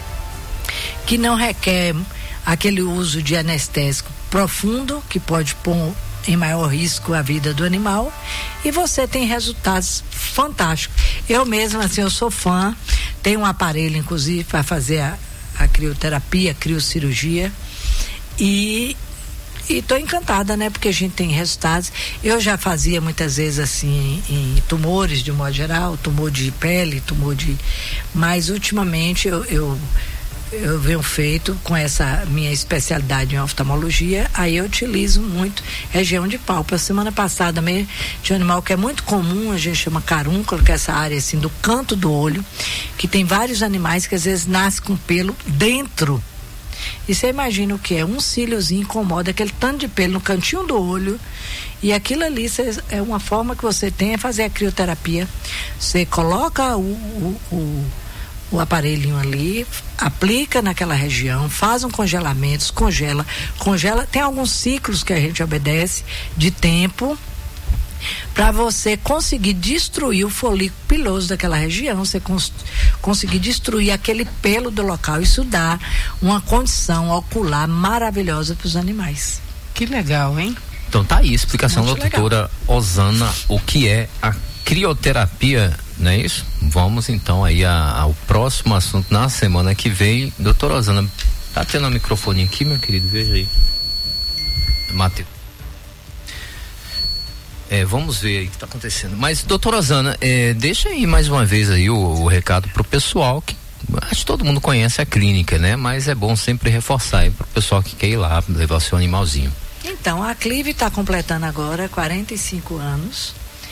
que não requer aquele uso de anestésico profundo, que pode pôr em maior risco a vida do animal, e você tem resultados fantásticos. Eu mesma, assim, eu sou fã, tenho um aparelho inclusive para fazer a, a crioterapia, a criocirurgia, e e tô encantada, né, porque a gente tem resultados. Eu já fazia muitas vezes assim em, em tumores de um modo geral, tumor de pele, tumor de, mas ultimamente eu, eu eu venho feito com essa minha especialidade em oftalmologia, aí eu utilizo muito região de pálpebra. Semana passada mesmo tinha um animal que é muito comum, a gente chama carúnculo, que é essa área assim do canto do olho, que tem vários animais que às vezes nascem com pelo dentro. E você imagina o que é? Um cíliozinho incomoda, aquele tanto de pelo no cantinho do olho, e aquilo ali cê, é uma forma que você tem é fazer a crioterapia. Você coloca o, o, o o aparelhinho ali, aplica naquela região, faz um congelamento, congela, congela, tem alguns ciclos que a gente obedece de tempo para você conseguir destruir o folículo piloso daquela região. Você cons- conseguir destruir aquele pelo do local. Isso dá uma condição ocular maravilhosa para os animais. Que legal, hein? Então tá aí a explicação Muito da doutora Osana, o que é a crioterapia, não é isso? Vamos então aí a, ao próximo assunto na semana que vem. Doutora Osana, tá tendo um microfone aqui, meu querido? Veja aí. Matheus. É, vamos ver aí o que está acontecendo. Mas, doutora Osana, é, deixa aí mais uma vez aí o, o recado pro pessoal, que acho que todo mundo conhece a clínica, né? Mas é bom sempre reforçar aí pro pessoal que quer ir lá levar o seu animalzinho. Então, a Clive está completando agora quarenta e cinco anos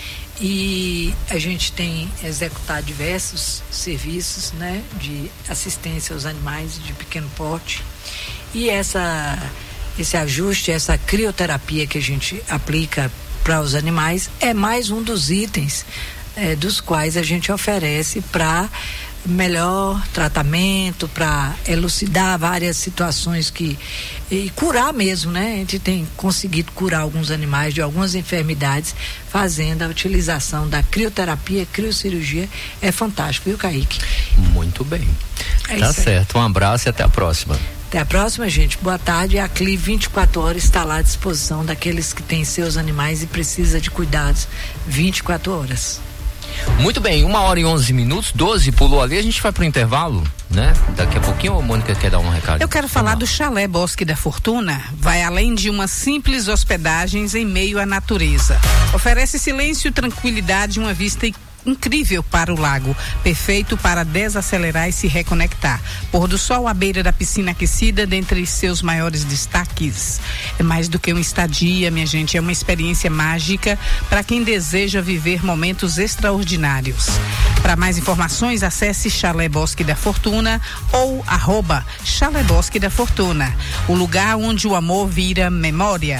e a gente tem executado diversos serviços, né? De assistência aos animais de pequeno porte. E essa, esse ajuste, essa crioterapia que a gente aplica para os animais é mais um dos itens eh, dos quais a gente oferece para melhor tratamento, para elucidar várias situações que e curar mesmo, né? A gente tem conseguido curar alguns animais de algumas enfermidades fazendo a utilização da crioterapia, criocirurgia. É fantástico, viu, Kaique? Muito bem. É tá certo. Um abraço e até a próxima. Até a próxima, gente. Boa tarde. A Clive vinte e quatro horas está lá à disposição daqueles que têm seus animais e precisa de cuidados vinte e quatro horas. Muito bem, uma hora e onze minutos, doze pulou ali, a gente vai pro intervalo, né? Daqui a pouquinho a Mônica quer dar um recado. Eu quero falar do Chalé Bosque da Fortuna. Vai além de uma simples hospedagem em meio à natureza. Oferece silêncio, tranquilidade e uma vista incrível para o lago, perfeito para desacelerar e se reconectar. Pôr do sol à beira da piscina aquecida, dentre seus maiores destaques. É mais do que uma estadia, minha gente, é uma experiência mágica para quem deseja viver momentos extraordinários. Para mais informações, acesse Chalé Bosque da Fortuna ou arroba Chalé Bosque da Fortuna, o lugar onde o amor vira memória.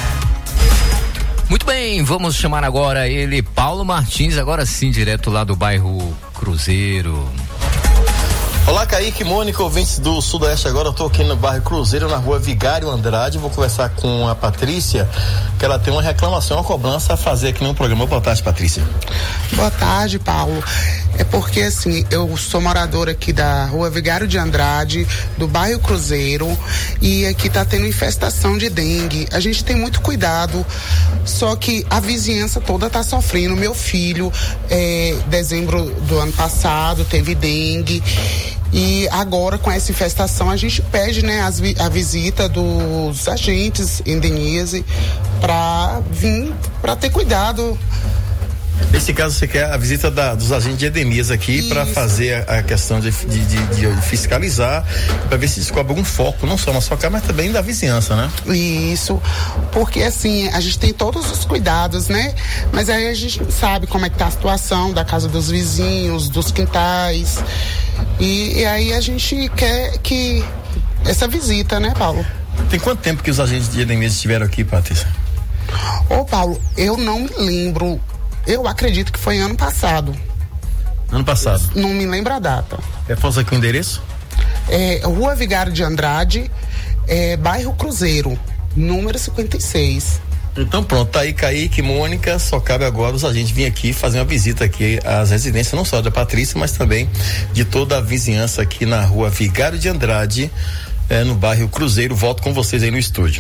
Muito bem, vamos chamar agora ele, Paulo Martins, agora sim, direto lá do bairro Cruzeiro. Olá, Kaique, Mônica, ouvintes do Sudoeste. Agora eu tô aqui no bairro Cruzeiro, na rua Vigário Andrade. Vou conversar com a Patrícia, que ela tem uma reclamação, uma cobrança a fazer aqui no programa. Boa tarde, Patrícia. Boa tarde, Paulo. É porque, assim, eu sou moradora aqui da rua Vigário de Andrade, do bairro Cruzeiro, e aqui tá tendo infestação de dengue. A gente tem muito cuidado, só que a vizinhança toda tá sofrendo. Meu filho, é, dezembro do ano passado, teve dengue. E agora, com essa infestação, a gente pede, né, as, a visita dos agentes Endenise para vir, para ter cuidado. Nesse caso, você quer a visita da, dos agentes de Edemias aqui para fazer a, a questão de, de, de, de fiscalizar, para ver se descobre algum foco, não só na sua casa, mas também da vizinhança, né? Isso, porque assim, a gente tem todos os cuidados, né? Mas aí a gente sabe como é que tá a situação da casa dos vizinhos, dos quintais, e, e aí a gente quer que essa visita, né, Paulo? Tem quanto tempo que os agentes de Edemias estiveram aqui, Patrícia? Ô, Paulo, eu não me lembro. Eu acredito que foi ano passado. Ano passado? Não me lembro a data. É, posso aqui o endereço? É, Rua Vigário de Andrade, é, bairro Cruzeiro, número cinquenta e seis. Então pronto, tá aí Kaique, Mônica, só cabe agora os agentes virem aqui fazer uma visita aqui às residências, não só da Patrícia, mas também de toda a vizinhança aqui na Rua Vigário de Andrade, é, no bairro Cruzeiro. Volto com vocês aí no estúdio.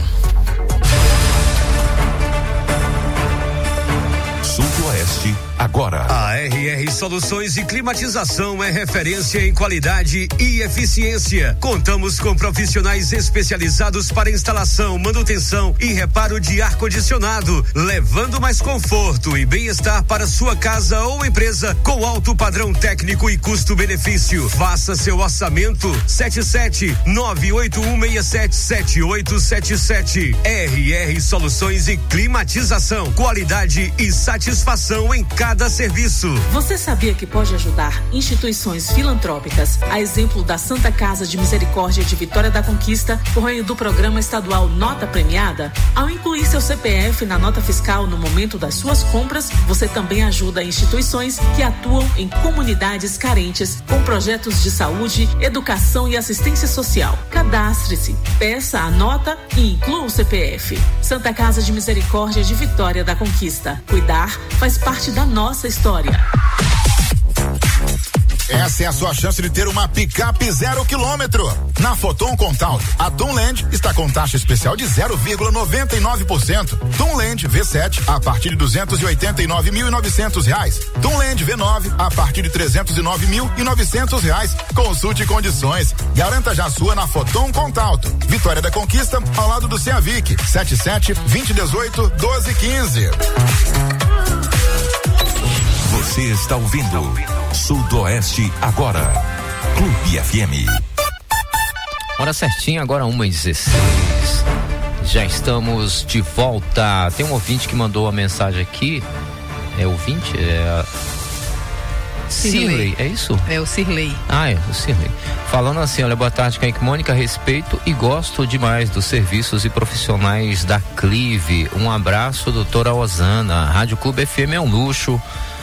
Sudoeste agora. A R R Soluções e Climatização é referência em qualidade e eficiência. Contamos com profissionais especializados para instalação, manutenção e reparo de ar-condicionado, levando mais conforto e bem-estar para sua casa ou empresa com alto padrão técnico e custo-benefício. Faça seu orçamento sete sete nove oito um seis sete sete oito sete sete. R R Soluções e Climatização, qualidade e satisfação em cada serviço. Você sabia que pode ajudar instituições filantrópicas, a exemplo da Santa Casa de Misericórdia de Vitória da Conquista, por meio do programa estadual Nota Premiada? Ao incluir seu C P F na nota fiscal no momento das suas compras, você também ajuda instituições que atuam em comunidades carentes com projetos de saúde, educação e assistência social. Cadastre-se, peça a nota e inclua o C P F. Santa Casa de Misericórdia de Vitória da Conquista. Cuidar faz parte da nossa história. Essa é a sua chance de ter uma picape zero quilômetro. Na Foton Contaut, a Tunland está com taxa especial de zero vírgula noventa e nove por cento. Tunland V sete a partir de duzentos e oitenta e nove mil e novecentos reais. Tunland V nove a partir de trezentos e nove mil e novecentos reais. Consulte condições. Garanta já a sua na Foton Contaut. Vitória da Conquista, ao lado do Ceavic. sete sete, vinte, dezoito, doze, quinze. Você está ouvindo Sudoeste Agora, Clube F M. Hora certinha, agora uma e dezesseis. Já estamos de volta. Tem um ouvinte que mandou uma mensagem aqui. É ouvinte? É. Cirlei, é isso? É o Cirlei. Ah, é, o Cirlei. Falando assim, olha, boa tarde, Kaique Mônica, respeito e gosto demais dos serviços e profissionais da Clive. Um abraço, doutora Osana. Rádio Clube F M é um luxo.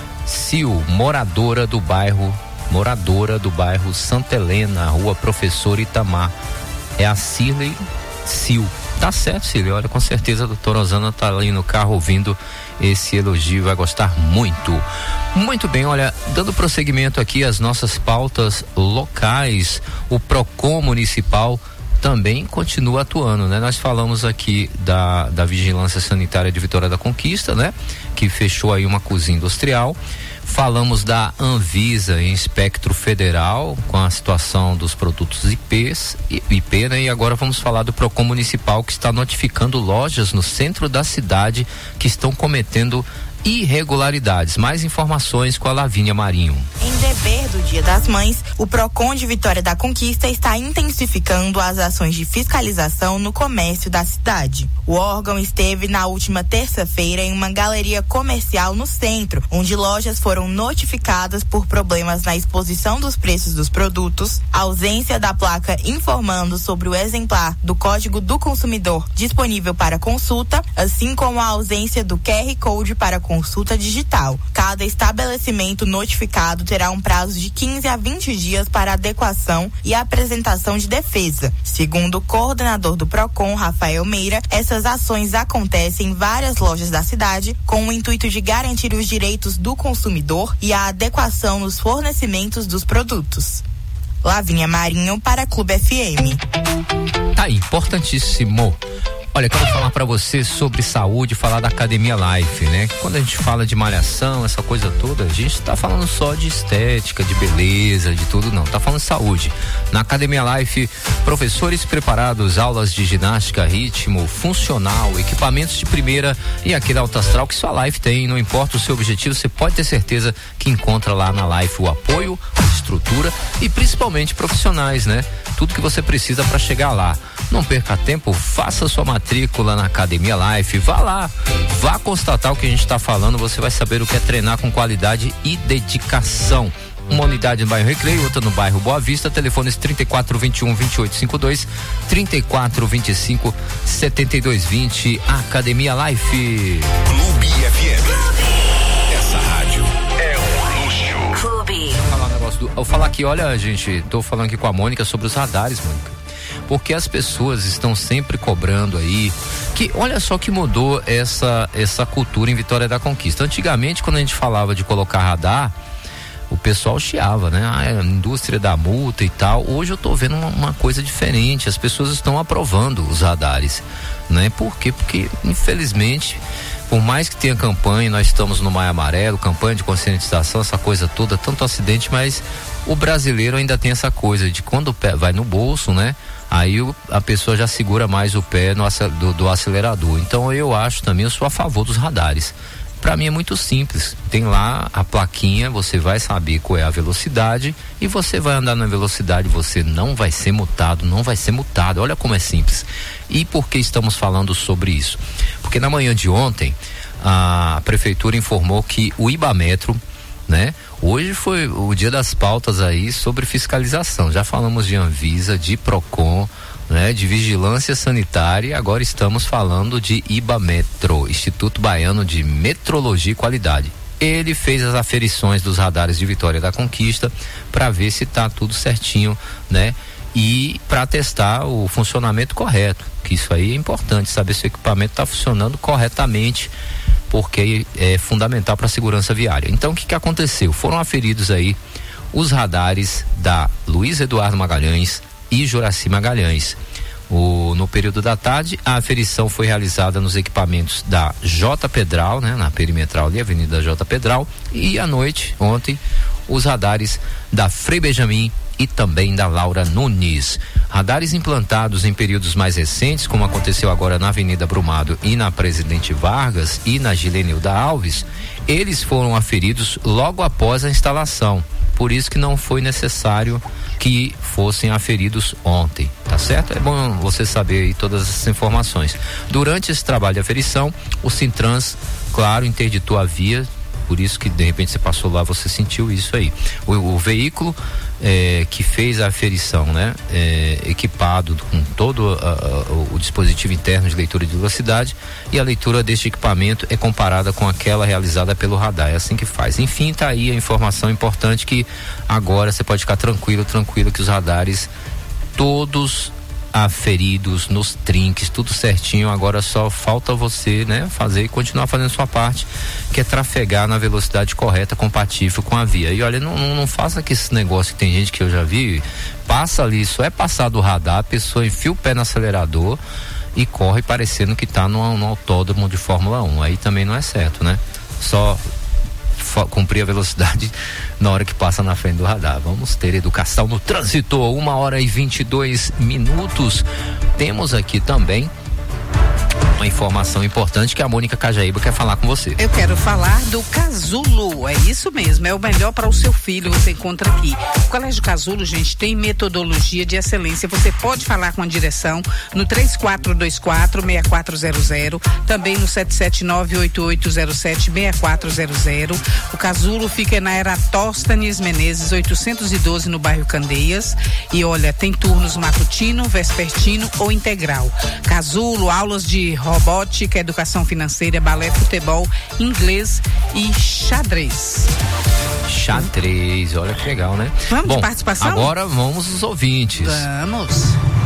Sil, moradora do bairro, moradora do bairro Santa Helena, rua Professor Itamar. É a Cirlei Sil. Tá certo, Cirlei, olha, com certeza a doutora Osana tá ali no carro ouvindo esse elogio, vai gostar muito. Muito bem, olha, dando prosseguimento aqui às nossas pautas locais, o Procon Municipal também continua atuando, né? Nós falamos aqui da, da Vigilância Sanitária de Vitória da Conquista, né? Que fechou aí uma cozinha industrial. Falamos da Anvisa em espectro federal com a situação dos produtos I Ps, I P, né? E agora vamos falar do Procon Municipal, que está notificando lojas no centro da cidade que estão cometendo irregularidades. Mais informações com a Lavínia Marinho. Em dever do Dia das Mães, o Procon de Vitória da Conquista está intensificando as ações de fiscalização no comércio da cidade. O órgão esteve na última terça-feira em uma galeria comercial no centro, onde lojas foram notificadas por problemas na exposição dos preços dos produtos, ausência da placa informando sobre o exemplar do Código do Consumidor disponível para consulta, assim como a ausência do Q R Code para consulta digital. Cada estabelecimento notificado terá um prazo de quinze a vinte dias para adequação e apresentação de defesa. Segundo o coordenador do Procon, Rafael Meira, essas ações acontecem em várias lojas da cidade com o intuito de garantir os direitos do consumidor e a adequação nos fornecimentos dos produtos. Lavínia Marinho para Clube F M. Tá aí, importantíssimo. Olha, quero falar pra você sobre saúde, falar da Academia Life, né? Quando a gente fala de malhação, essa coisa toda, a gente tá falando só de estética, de beleza, de tudo, não. Tá falando de saúde. Na Academia Life, professores preparados, aulas de ginástica, ritmo, funcional, equipamentos de primeira e aquele alto astral que só a Life tem. Não importa o seu objetivo, você pode ter certeza que encontra lá na Life o apoio, a estrutura e principalmente profissionais, né? Tudo que você precisa para chegar lá. Não perca tempo, faça sua matrícula na Academia Life, vá lá, vá constatar o que a gente está falando, você vai saber o que é treinar com qualidade e dedicação. Uma unidade no bairro Recreio, outra no bairro Boa Vista, telefones trinta e quatro, vinte e um, vinte e oito, cinquenta e dois, trinta e quatro, vinte e cinco, setenta e dois, vinte, Academia Life. Clube F M. Essa rádio é um luxo. Clube. Vou falar, um negócio do, eu falar aqui, olha, gente, tô falando aqui com a Mônica sobre os radares, Mônica. Porque as pessoas estão sempre cobrando aí, que olha só que mudou essa, essa cultura em Vitória da Conquista. Antigamente, quando a gente falava de colocar radar, o pessoal chiava, né? Ah, é a indústria da multa e tal. Hoje eu tô vendo uma, uma coisa diferente, as pessoas estão aprovando os radares, né? Por quê? Porque, infelizmente, por mais que tenha campanha, nós estamos no Maio Amarelo, campanha de conscientização, essa coisa toda, tanto acidente, mas o brasileiro ainda tem essa coisa de quando o pé vai no bolso, né? Aí o, a pessoa já segura mais o pé no, do, do acelerador. Então eu acho também, eu sou a favor dos radares. Para mim é muito simples, tem lá a plaquinha, você vai saber qual é a velocidade e você vai andar na velocidade, você não vai ser multado, não vai ser multado, olha como é simples. E por que estamos falando sobre isso? Porque na manhã de ontem a prefeitura informou que o Ibametro, né? Hoje foi o dia das pautas aí sobre fiscalização, já falamos de Anvisa, de Procon, né, de Vigilância Sanitária, agora estamos falando de Ibametro, Instituto Baiano de Metrologia e Qualidade. Ele fez as aferições dos radares de Vitória da Conquista para ver se tá tudo certinho, né? E para testar o funcionamento correto, que isso aí é importante, saber se o equipamento está funcionando corretamente, porque é fundamental para a segurança viária. Então o que que aconteceu? Foram aferidos aí os radares da Luiz Eduardo Magalhães e Juraci Magalhães. O, no período da tarde, a aferição foi realizada nos equipamentos da J. Pedral, né, na perimetral ali, Avenida J. Pedral, e à noite, ontem, os radares da Frei Benjamin e também da Laura Nunes. Radares implantados em períodos mais recentes, como aconteceu agora na Avenida Brumado e na Presidente Vargas e na Gilenilda Alves, eles foram aferidos logo após a instalação. Por isso que não foi necessário que fossem aferidos ontem, tá certo? É bom você saber aí todas essas informações. Durante esse trabalho de aferição, o Sintrans, claro, interditou a via, por isso que de repente você passou lá, você sentiu isso aí. O, o veículo é, que fez a aferição, né, é, equipado com todo a, a, o dispositivo interno de leitura de velocidade, e a leitura deste equipamento é comparada com aquela realizada pelo radar, é assim que faz. Enfim, tá aí a informação importante que agora você pode ficar tranquilo, tranquilo que os radares todos aferidos nos trinques, tudo certinho. Agora só falta você, né, fazer e continuar fazendo sua parte, que é trafegar na velocidade correta, compatível com a via. E olha, não, não, não faça que esse negócio que tem gente que eu já vi, passa ali, só é passar do radar, a pessoa enfia o pé no acelerador e corre parecendo que tá no, no autódromo de Fórmula um. Aí também não é certo, né? Só cumprir a velocidade na hora que passa na frente do radar. Vamos ter educação no trânsito. Uma hora e vinte e dois minutos. Temos aqui também uma informação importante que a Mônica Cajaíba quer falar com você. Eu quero falar do Casulo, é isso mesmo, é o melhor para o seu filho, você encontra aqui. O Colégio Casulo, gente, tem metodologia de excelência, você pode falar com a direção no três quatro dois quatro, seis quatro zero zero, também no sete sete nove, oito oito zero sete, seis quatro zero zero. O Casulo fica na Eratóstenes Menezes, oitocentos e doze, no bairro Candeias, e olha, tem turnos matutino, vespertino ou integral. Casulo, aulas de robótica, educação financeira, balé, futebol, inglês e xadrez. Xadrez, olha que legal, né? Vamos Bom, de participação? Agora vamos aos ouvintes. Vamos.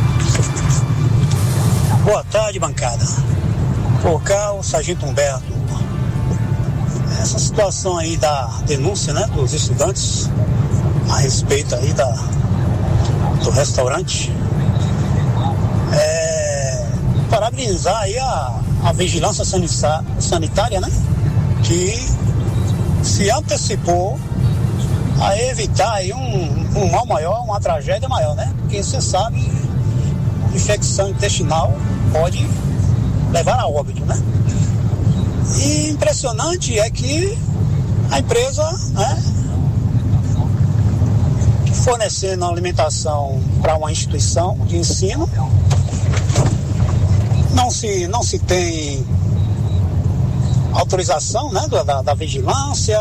Boa tarde, bancada. Por cá, o Sargento Humberto. Essa situação aí da denúncia, né, dos estudantes a respeito aí da, do restaurante, é parabenizar aí a, a vigilância sanitária, né? Que se antecipou a evitar aí um, um mal maior, uma tragédia maior, né? Porque você sabe, infecção intestinal pode levar a óbito, né? E impressionante é que a empresa, né, fornecendo alimentação para uma instituição de ensino, Não se, não se tem autorização, né, da, da vigilância.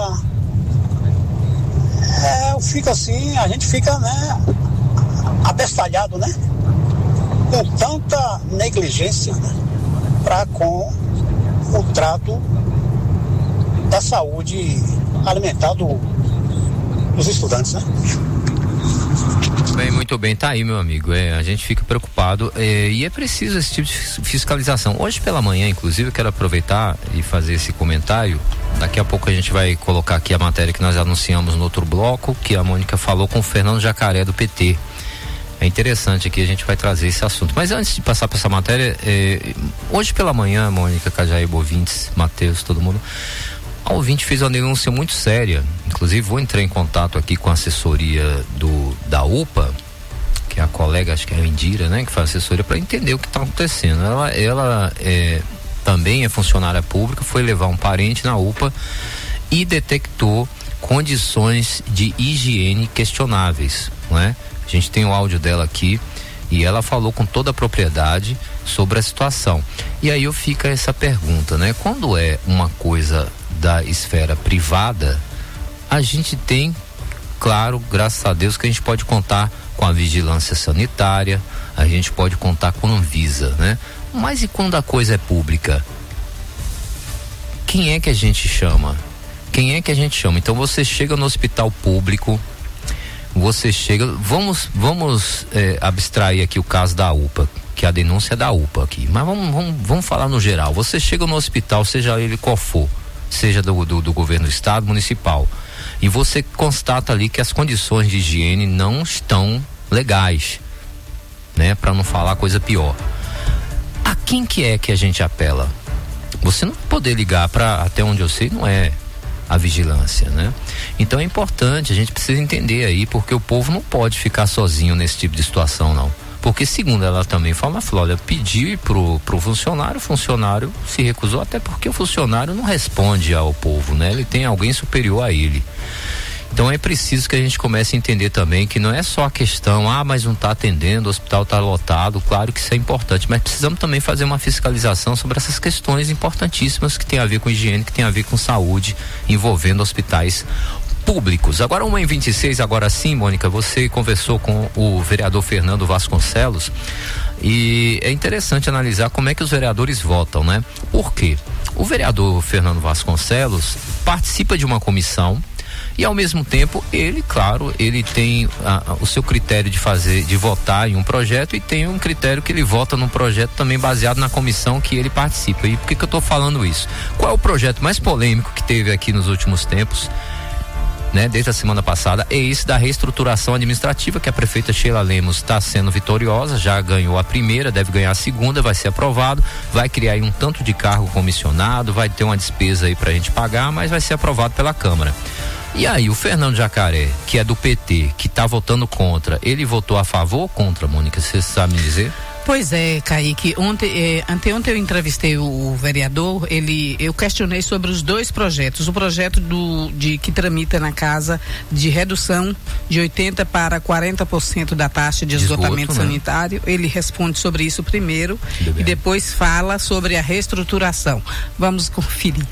É, fica assim, a gente fica, né, abestalhado, né, com tanta negligência, né, para com o trato da saúde alimentar do, dos estudantes, né? Bem, muito bem, tá aí, meu amigo. É, a gente fica preocupado é, e é preciso esse tipo de fiscalização. Hoje pela manhã, inclusive, eu quero aproveitar e fazer esse comentário. Daqui a pouco a gente vai colocar aqui a matéria que nós anunciamos no outro bloco, que a Mônica falou com o Fernando Jacaré do P T. É interessante aqui, a gente vai trazer esse assunto. Mas antes de passar para essa matéria, é, hoje pela manhã, Mônica, Cajaíba, ouvintes, Matheus, todo mundo, a ouvinte fez uma denúncia muito séria. Inclusive vou entrar em contato aqui com a assessoria do, da U P A, que é a colega, acho que é a Indira, né, que faz assessoria, para entender o que está acontecendo. Ela, ela é, também é funcionária pública, foi levar um parente na U P A e detectou condições de higiene questionáveis, não é? A gente tem o áudio dela aqui e ela falou com toda a propriedade sobre a situação. E aí eu fica essa pergunta, né? Quando é uma coisa da esfera privada, a gente tem, claro, graças a Deus, que a gente pode contar com a vigilância sanitária, a gente pode contar com a Anvisa, né? Mas e quando a coisa é pública? Quem é que a gente chama? Quem é que a gente chama? Então você chega no hospital público, você chega, vamos, vamos é, abstrair aqui o caso da U P A, que a denúncia é da U P A aqui, mas vamos, vamos, vamos falar no geral. Você chega no hospital, seja ele qual for, seja do, do, do governo do estado, municipal, e você constata ali que as condições de higiene não estão legais, né? Para não falar coisa pior. A quem que é que a gente apela? Você não poder ligar para, até onde eu sei, não é a vigilância, né? Então é importante, a gente precisa entender aí, porque o povo não pode ficar sozinho nesse tipo de situação, não. Porque, segundo ela também fala, falou, olha, pedi pro, pro funcionário, o funcionário se recusou, até porque o funcionário não responde ao povo, né? Ele tem alguém superior a ele. Então é preciso que a gente comece a entender também que não é só a questão, ah, mas não está atendendo, o hospital está lotado, claro que isso é importante, mas precisamos também fazer uma fiscalização sobre essas questões importantíssimas que tem a ver com higiene, que tem a ver com saúde, envolvendo hospitais públicos. Agora uma e vinte e seis, agora sim, Mônica, você conversou com o vereador Fernando Vasconcelos e é interessante analisar como é que os vereadores votam, né? Por quê? O vereador Fernando Vasconcelos participa de uma comissão e ao mesmo tempo ele, claro, ele tem a, o seu critério de fazer, de votar em um projeto e tem um critério que ele vota num projeto também baseado na comissão que ele participa. E por que que eu estou falando isso? Qual é o projeto mais polêmico que teve aqui nos últimos tempos, né? Desde a semana passada, é esse da reestruturação administrativa, que a prefeita Sheila Lemos está sendo vitoriosa, já ganhou a primeira, deve ganhar a segunda, vai ser aprovado, vai criar aí um tanto de cargo comissionado, vai ter uma despesa aí pra gente pagar, mas vai ser aprovado pela Câmara. E aí, o Fernando Jacaré, que é do P T, que está votando contra, ele votou a favor ou contra, Mônica? Você sabe me dizer? Pois é, Kaique, ontem, eh, anteontem eu entrevistei o, o vereador, ele, eu questionei sobre os dois projetos, o projeto do, de, que tramita na casa de redução de oitenta para quarenta por cento da taxa de esgotamento Esgoto, sanitário, né? Ele responde sobre isso primeiro e depois fala sobre a reestruturação. Vamos conferir.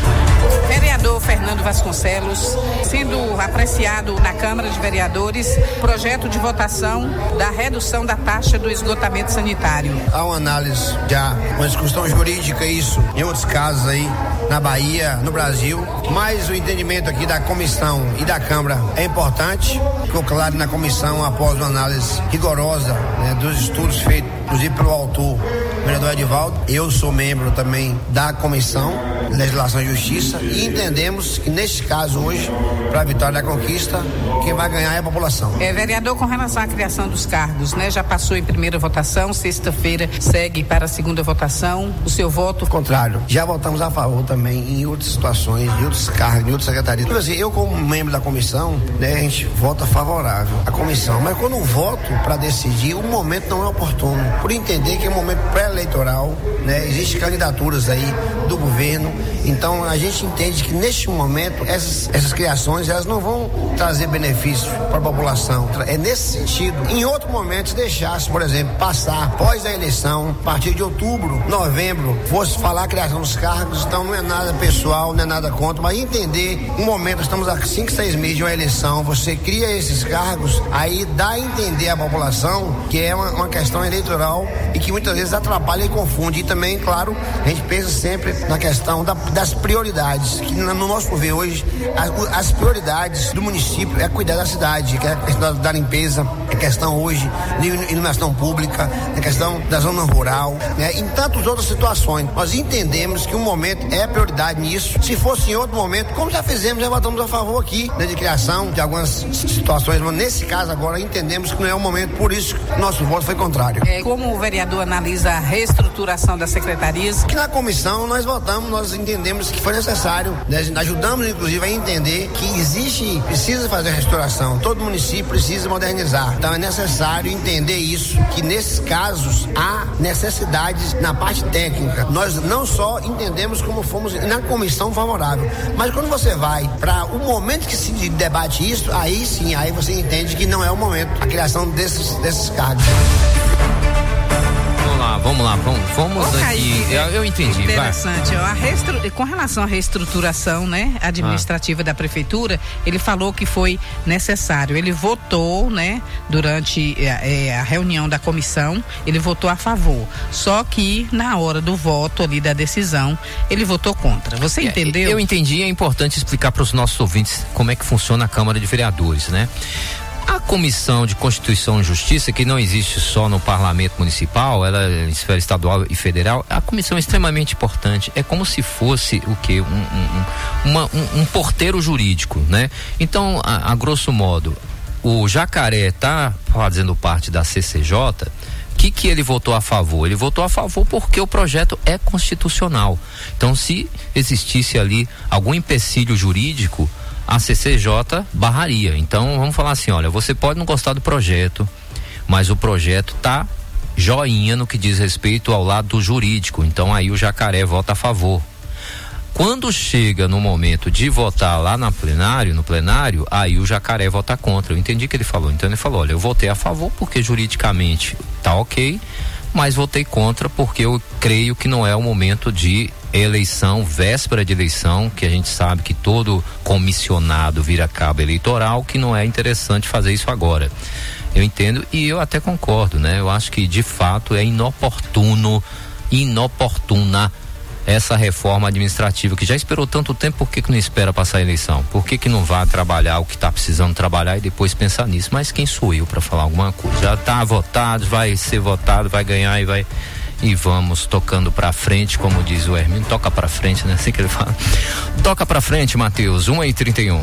Vereador Fernando Vasconcelos, sendo apreciado na Câmara de Vereadores, projeto de votação da redução da taxa do esgotamento sanitário. Sanitário. Há uma análise já, uma discussão jurídica, isso em outros casos aí, na Bahia, no Brasil, mas o entendimento aqui da comissão e da Câmara é importante, ficou claro na comissão após uma análise rigorosa, né, dos estudos feitos, inclusive pelo autor, o vereador Edivaldo. Eu sou membro também da comissão Legislação e Justiça e entendemos que neste caso hoje, para a vitória da conquista, quem vai ganhar é a população. É, vereador, com relação à criação dos cargos, né, já passou em primeira votação, sexta-feira segue para a segunda votação, o seu voto? Contrário, já votamos a favor também em outras situações, em outros cargos, em outras secretarias. Então, assim, eu como membro da comissão, né, a gente vota favorável à comissão, mas quando eu voto para decidir, o momento não é oportuno, por entender que é um momento pré-eleitoral, né, existem candidaturas aí do governo, então a gente entende que neste momento essas, essas criações, elas não vão trazer benefício para a população, é nesse sentido. Em outro momento, se deixasse, por exemplo, passar após a eleição, a partir de outubro, novembro, fosse falar a criação dos cargos, então não é nada pessoal, não é nada contra, mas entender, um momento, estamos há cinco, seis meses de uma eleição, você cria esses cargos, aí dá a entender à população que é uma, uma questão eleitoral e que muitas vezes atrapalha e confunde. E também, claro, a gente pensa sempre na questão da, das prioridades, que no nosso ver hoje, as, as prioridades do município é cuidar da cidade, que é a questão da, da limpeza, é a questão hoje de iluminação pública, a questão da zona rural, né? Em tantas outras situações. Nós entendemos que um momento é prioridade nisso. Se fosse em outro momento, como já fizemos, já votamos a favor aqui, né, de criação de algumas situações, mas nesse caso agora entendemos que não é o momento, por isso que nosso voto foi contrário. É, como o vereador analisa a reestruturação das secretarias? Que na comissão nós votamos, nós entendemos que foi necessário, né, ajudamos inclusive a entender que existe, precisa fazer a restauração, todo município precisa modernizar, então é necessário entender isso, que nesses casos há necessidades na parte técnica. Nós não só entendemos como fomos na comissão favorável, mas quando você vai para o momento que se debate isso, aí sim, aí você entende que não é o momento a criação desses, desses cargos. Vamos lá, vamos lá, vamos, vamos Ô, aqui. Kaique, eu, eu entendi. Interessante, ó, a reestru... com relação à reestruturação, né, administrativa ah. da prefeitura, ele falou que foi necessário. Ele votou, né, durante é, a reunião da comissão, ele votou a favor. Só que na hora do voto ali da decisão, ele votou contra. Você entendeu? Eu entendi. É importante explicar para os nossos ouvintes como é que funciona a Câmara de Vereadores, né? A Comissão de Constituição e Justiça, que não existe só no Parlamento Municipal, ela é em esfera estadual e federal, a comissão é extremamente importante. É como se fosse o quê? Um, um, uma, um, um porteiro jurídico, né? Então, a, a grosso modo, o Jacaré está fazendo parte da C C J. O que que ele votou a favor? Ele votou a favor porque o projeto é constitucional. Então, se existisse ali algum empecilho jurídico, a C C J barraria. Então vamos falar assim, olha, você pode não gostar do projeto, mas o projeto tá joinha no que diz respeito ao lado jurídico. Então aí o Jacaré vota a favor. Quando chega no momento de votar lá na plenário, no plenário, aí o Jacaré vota contra. Eu entendi o que ele falou. Então ele falou, olha, eu votei a favor porque juridicamente tá ok, mas votei contra porque eu creio que não é o momento de eleição, véspera de eleição, que a gente sabe que todo comissionado vira cabo eleitoral, que não é interessante fazer isso agora. Eu entendo e eu até concordo, né? Eu acho que de fato é inoportuno, inoportuna essa reforma administrativa que já esperou tanto tempo. Por que que não espera passar a eleição? Por que que não vai trabalhar o que está precisando trabalhar e depois pensar nisso? Mas quem sou eu para falar alguma coisa? Já está votado, vai ser votado, vai ganhar e vai... E vamos tocando pra frente, como diz o Hermínio, toca pra frente, né? Assim que ele fala. Toca pra frente, Matheus, uma e trinta e um.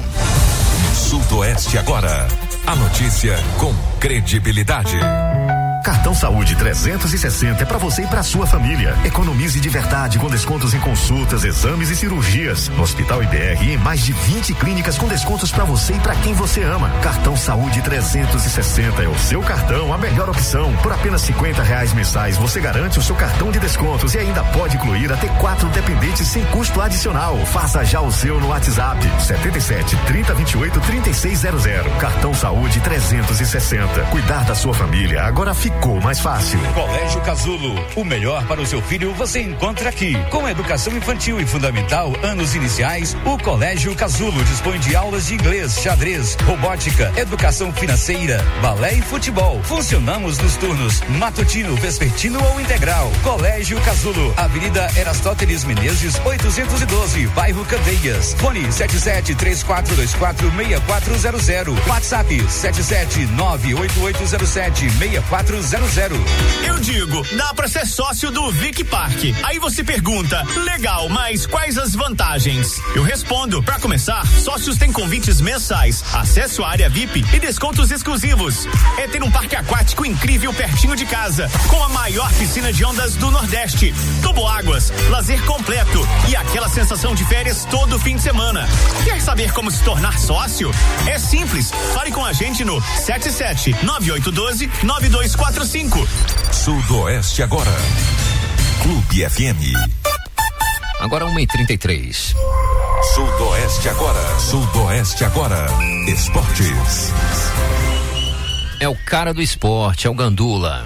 Sudoeste agora, a notícia com credibilidade. Cartão Saúde trezentos e sessenta é para você e para sua família. Economize de verdade com descontos em consultas, exames e cirurgias. No Hospital I B R e em mais de vinte clínicas com descontos para você e para quem você ama. Cartão Saúde trezentos e sessenta é o seu cartão, a melhor opção. Por apenas cinquenta reais mensais você garante o seu cartão de descontos e ainda pode incluir até quatro dependentes sem custo adicional. Faça já o seu no WhatsApp setenta e sete, trinta, vinte e oito, trinta e seis zero zero. Cartão Saúde trezentos e sessenta. Cuidar da sua família agora fica Ficou mais fácil. Colégio Casulo, o melhor para o seu filho você encontra aqui. Com educação infantil e fundamental, anos iniciais, o Colégio Casulo dispõe de aulas de inglês, xadrez, robótica, educação financeira, balé e futebol. Funcionamos nos turnos matutino, vespertino ou integral. Colégio Casulo, Avenida Erastóteles Menezes, oitocentos e doze, bairro Candeias. Fone sete sete três quatro dois quatro seis quatro zero zero. WhatsApp sete sete nove oito oito zero sete seis quatro zero zero. Eu digo, dá pra ser sócio do Vic Park. Aí você pergunta, legal, mas quais as vantagens? Eu respondo, pra começar, sócios têm convites mensais, acesso à área V I P e descontos exclusivos. É ter um parque aquático incrível pertinho de casa, com a maior piscina de ondas do Nordeste, toboáguas, lazer completo e aquela sensação de férias todo fim de semana. Quer saber como se tornar sócio? É simples, fale com a gente no sete sete nove oito um dois nove dois quatro cinco. Sudoeste agora. Clube F M. Agora uma e trinta e três. Sudoeste agora. Sudoeste agora. Esportes. É o cara do esporte, é o Gandula.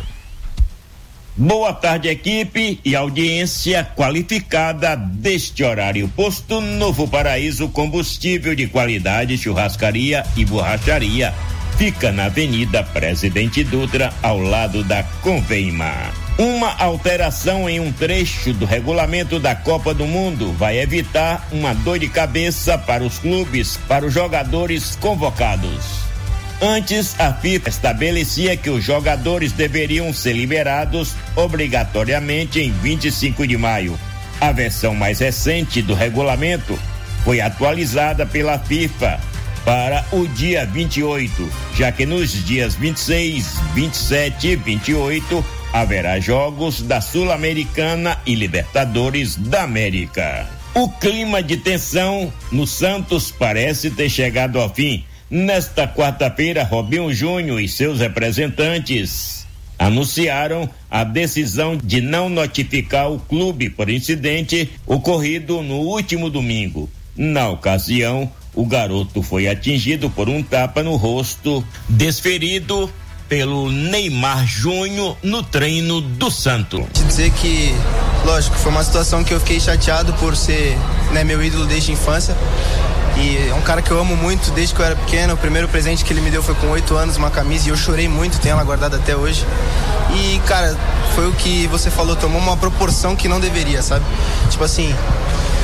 Boa tarde, equipe e audiência qualificada deste horário. Posto Novo Paraíso, combustível de qualidade, churrascaria e borracharia. Fica na Avenida Presidente Dutra, ao lado da Conveimar. Uma alteração em um trecho do regulamento da Copa do Mundo vai evitar uma dor de cabeça para os clubes, para os jogadores convocados. Antes, a FIFA estabelecia que os jogadores deveriam ser liberados obrigatoriamente em vinte e cinco de maio. A versão mais recente do regulamento foi atualizada pela FIFA para o dia vinte e oito, já que nos dias vinte e seis, vinte e sete e vinte e oito haverá jogos da Sul-Americana e Libertadores da América. O clima de tensão no Santos parece ter chegado ao fim. Nesta quarta-feira, Robinho Júnior e seus representantes anunciaram a decisão de não notificar o clube por incidente ocorrido no último domingo. Na ocasião, o garoto foi atingido por um tapa no rosto, desferido pelo Neymar Júnior no treino do Santos. Dizer que, lógico, foi uma situação que eu fiquei chateado por ser, né, meu ídolo desde a infância. E é um cara que eu amo muito desde que eu era pequeno. O primeiro presente que ele me deu foi com oito anos, uma camisa, e eu chorei muito, tenho ela guardada até hoje. E, cara, foi o que você falou, tomou uma proporção que não deveria, sabe? Tipo assim,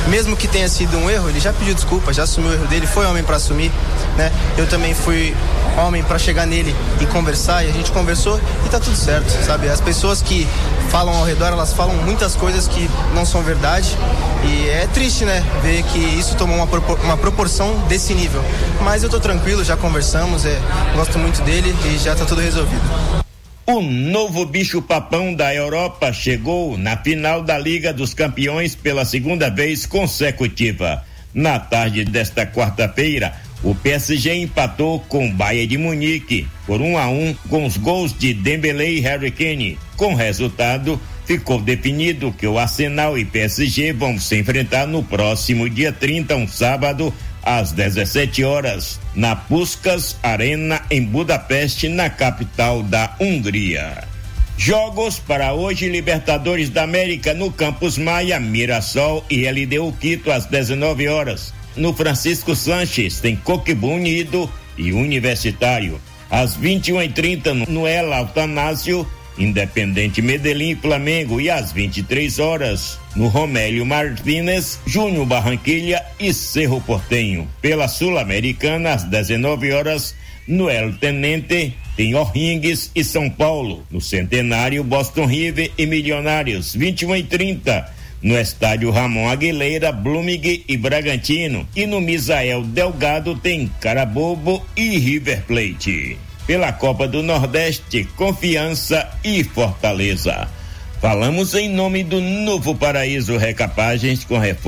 mesmo que tenha sido um erro, ele já pediu desculpa, já assumiu o erro dele, foi homem para assumir, né? Eu também fui homem para chegar nele e conversar, e a gente conversou e tá tudo certo, sabe? As pessoas que falam ao redor, elas falam muitas coisas que não são verdade, e é triste, né? Ver que isso tomou uma, propor- uma proporção desse nível, mas eu tô tranquilo, já conversamos, é, gosto muito dele e já tá tudo resolvido. O novo bicho-papão da Europa chegou na final da Liga dos Campeões pela segunda vez consecutiva. Na tarde desta quarta-feira, o P S G empatou com o Bayern de Munique por um a um com os gols de Dembélé e Harry Kane. Com o resultado, ficou definido que o Arsenal e P S G vão se enfrentar no próximo dia trinta, um sábado, às dezessete horas, na Puskás Arena, em Budapeste, na capital da Hungria. Jogos para hoje: Libertadores da América no Campus Maia, Mirassol e L D U Quito às dezenove horas. No Francisco Sanches tem Coquimbo Unido e Universitário. Às vinte e uma e trinta no El Altanásio, Independente Medellín e Flamengo, e às vinte e três horas no Romélio Martínez, Júnior Barranquilha e Cerro Porteño. Pela Sul-Americana, às dezenove horas no El Tenente tem O'Higgins e São Paulo. No Centenário, Boston River e Milionários. vinte e uma e trinta no Estádio Ramon Aguilera, Blooming e Bragantino. E no Misael Delgado tem Carabobo e River Plate. Pela Copa do Nordeste, Confiança e Fortaleza. Falamos em nome do Novo Paraíso Recapagens com reforma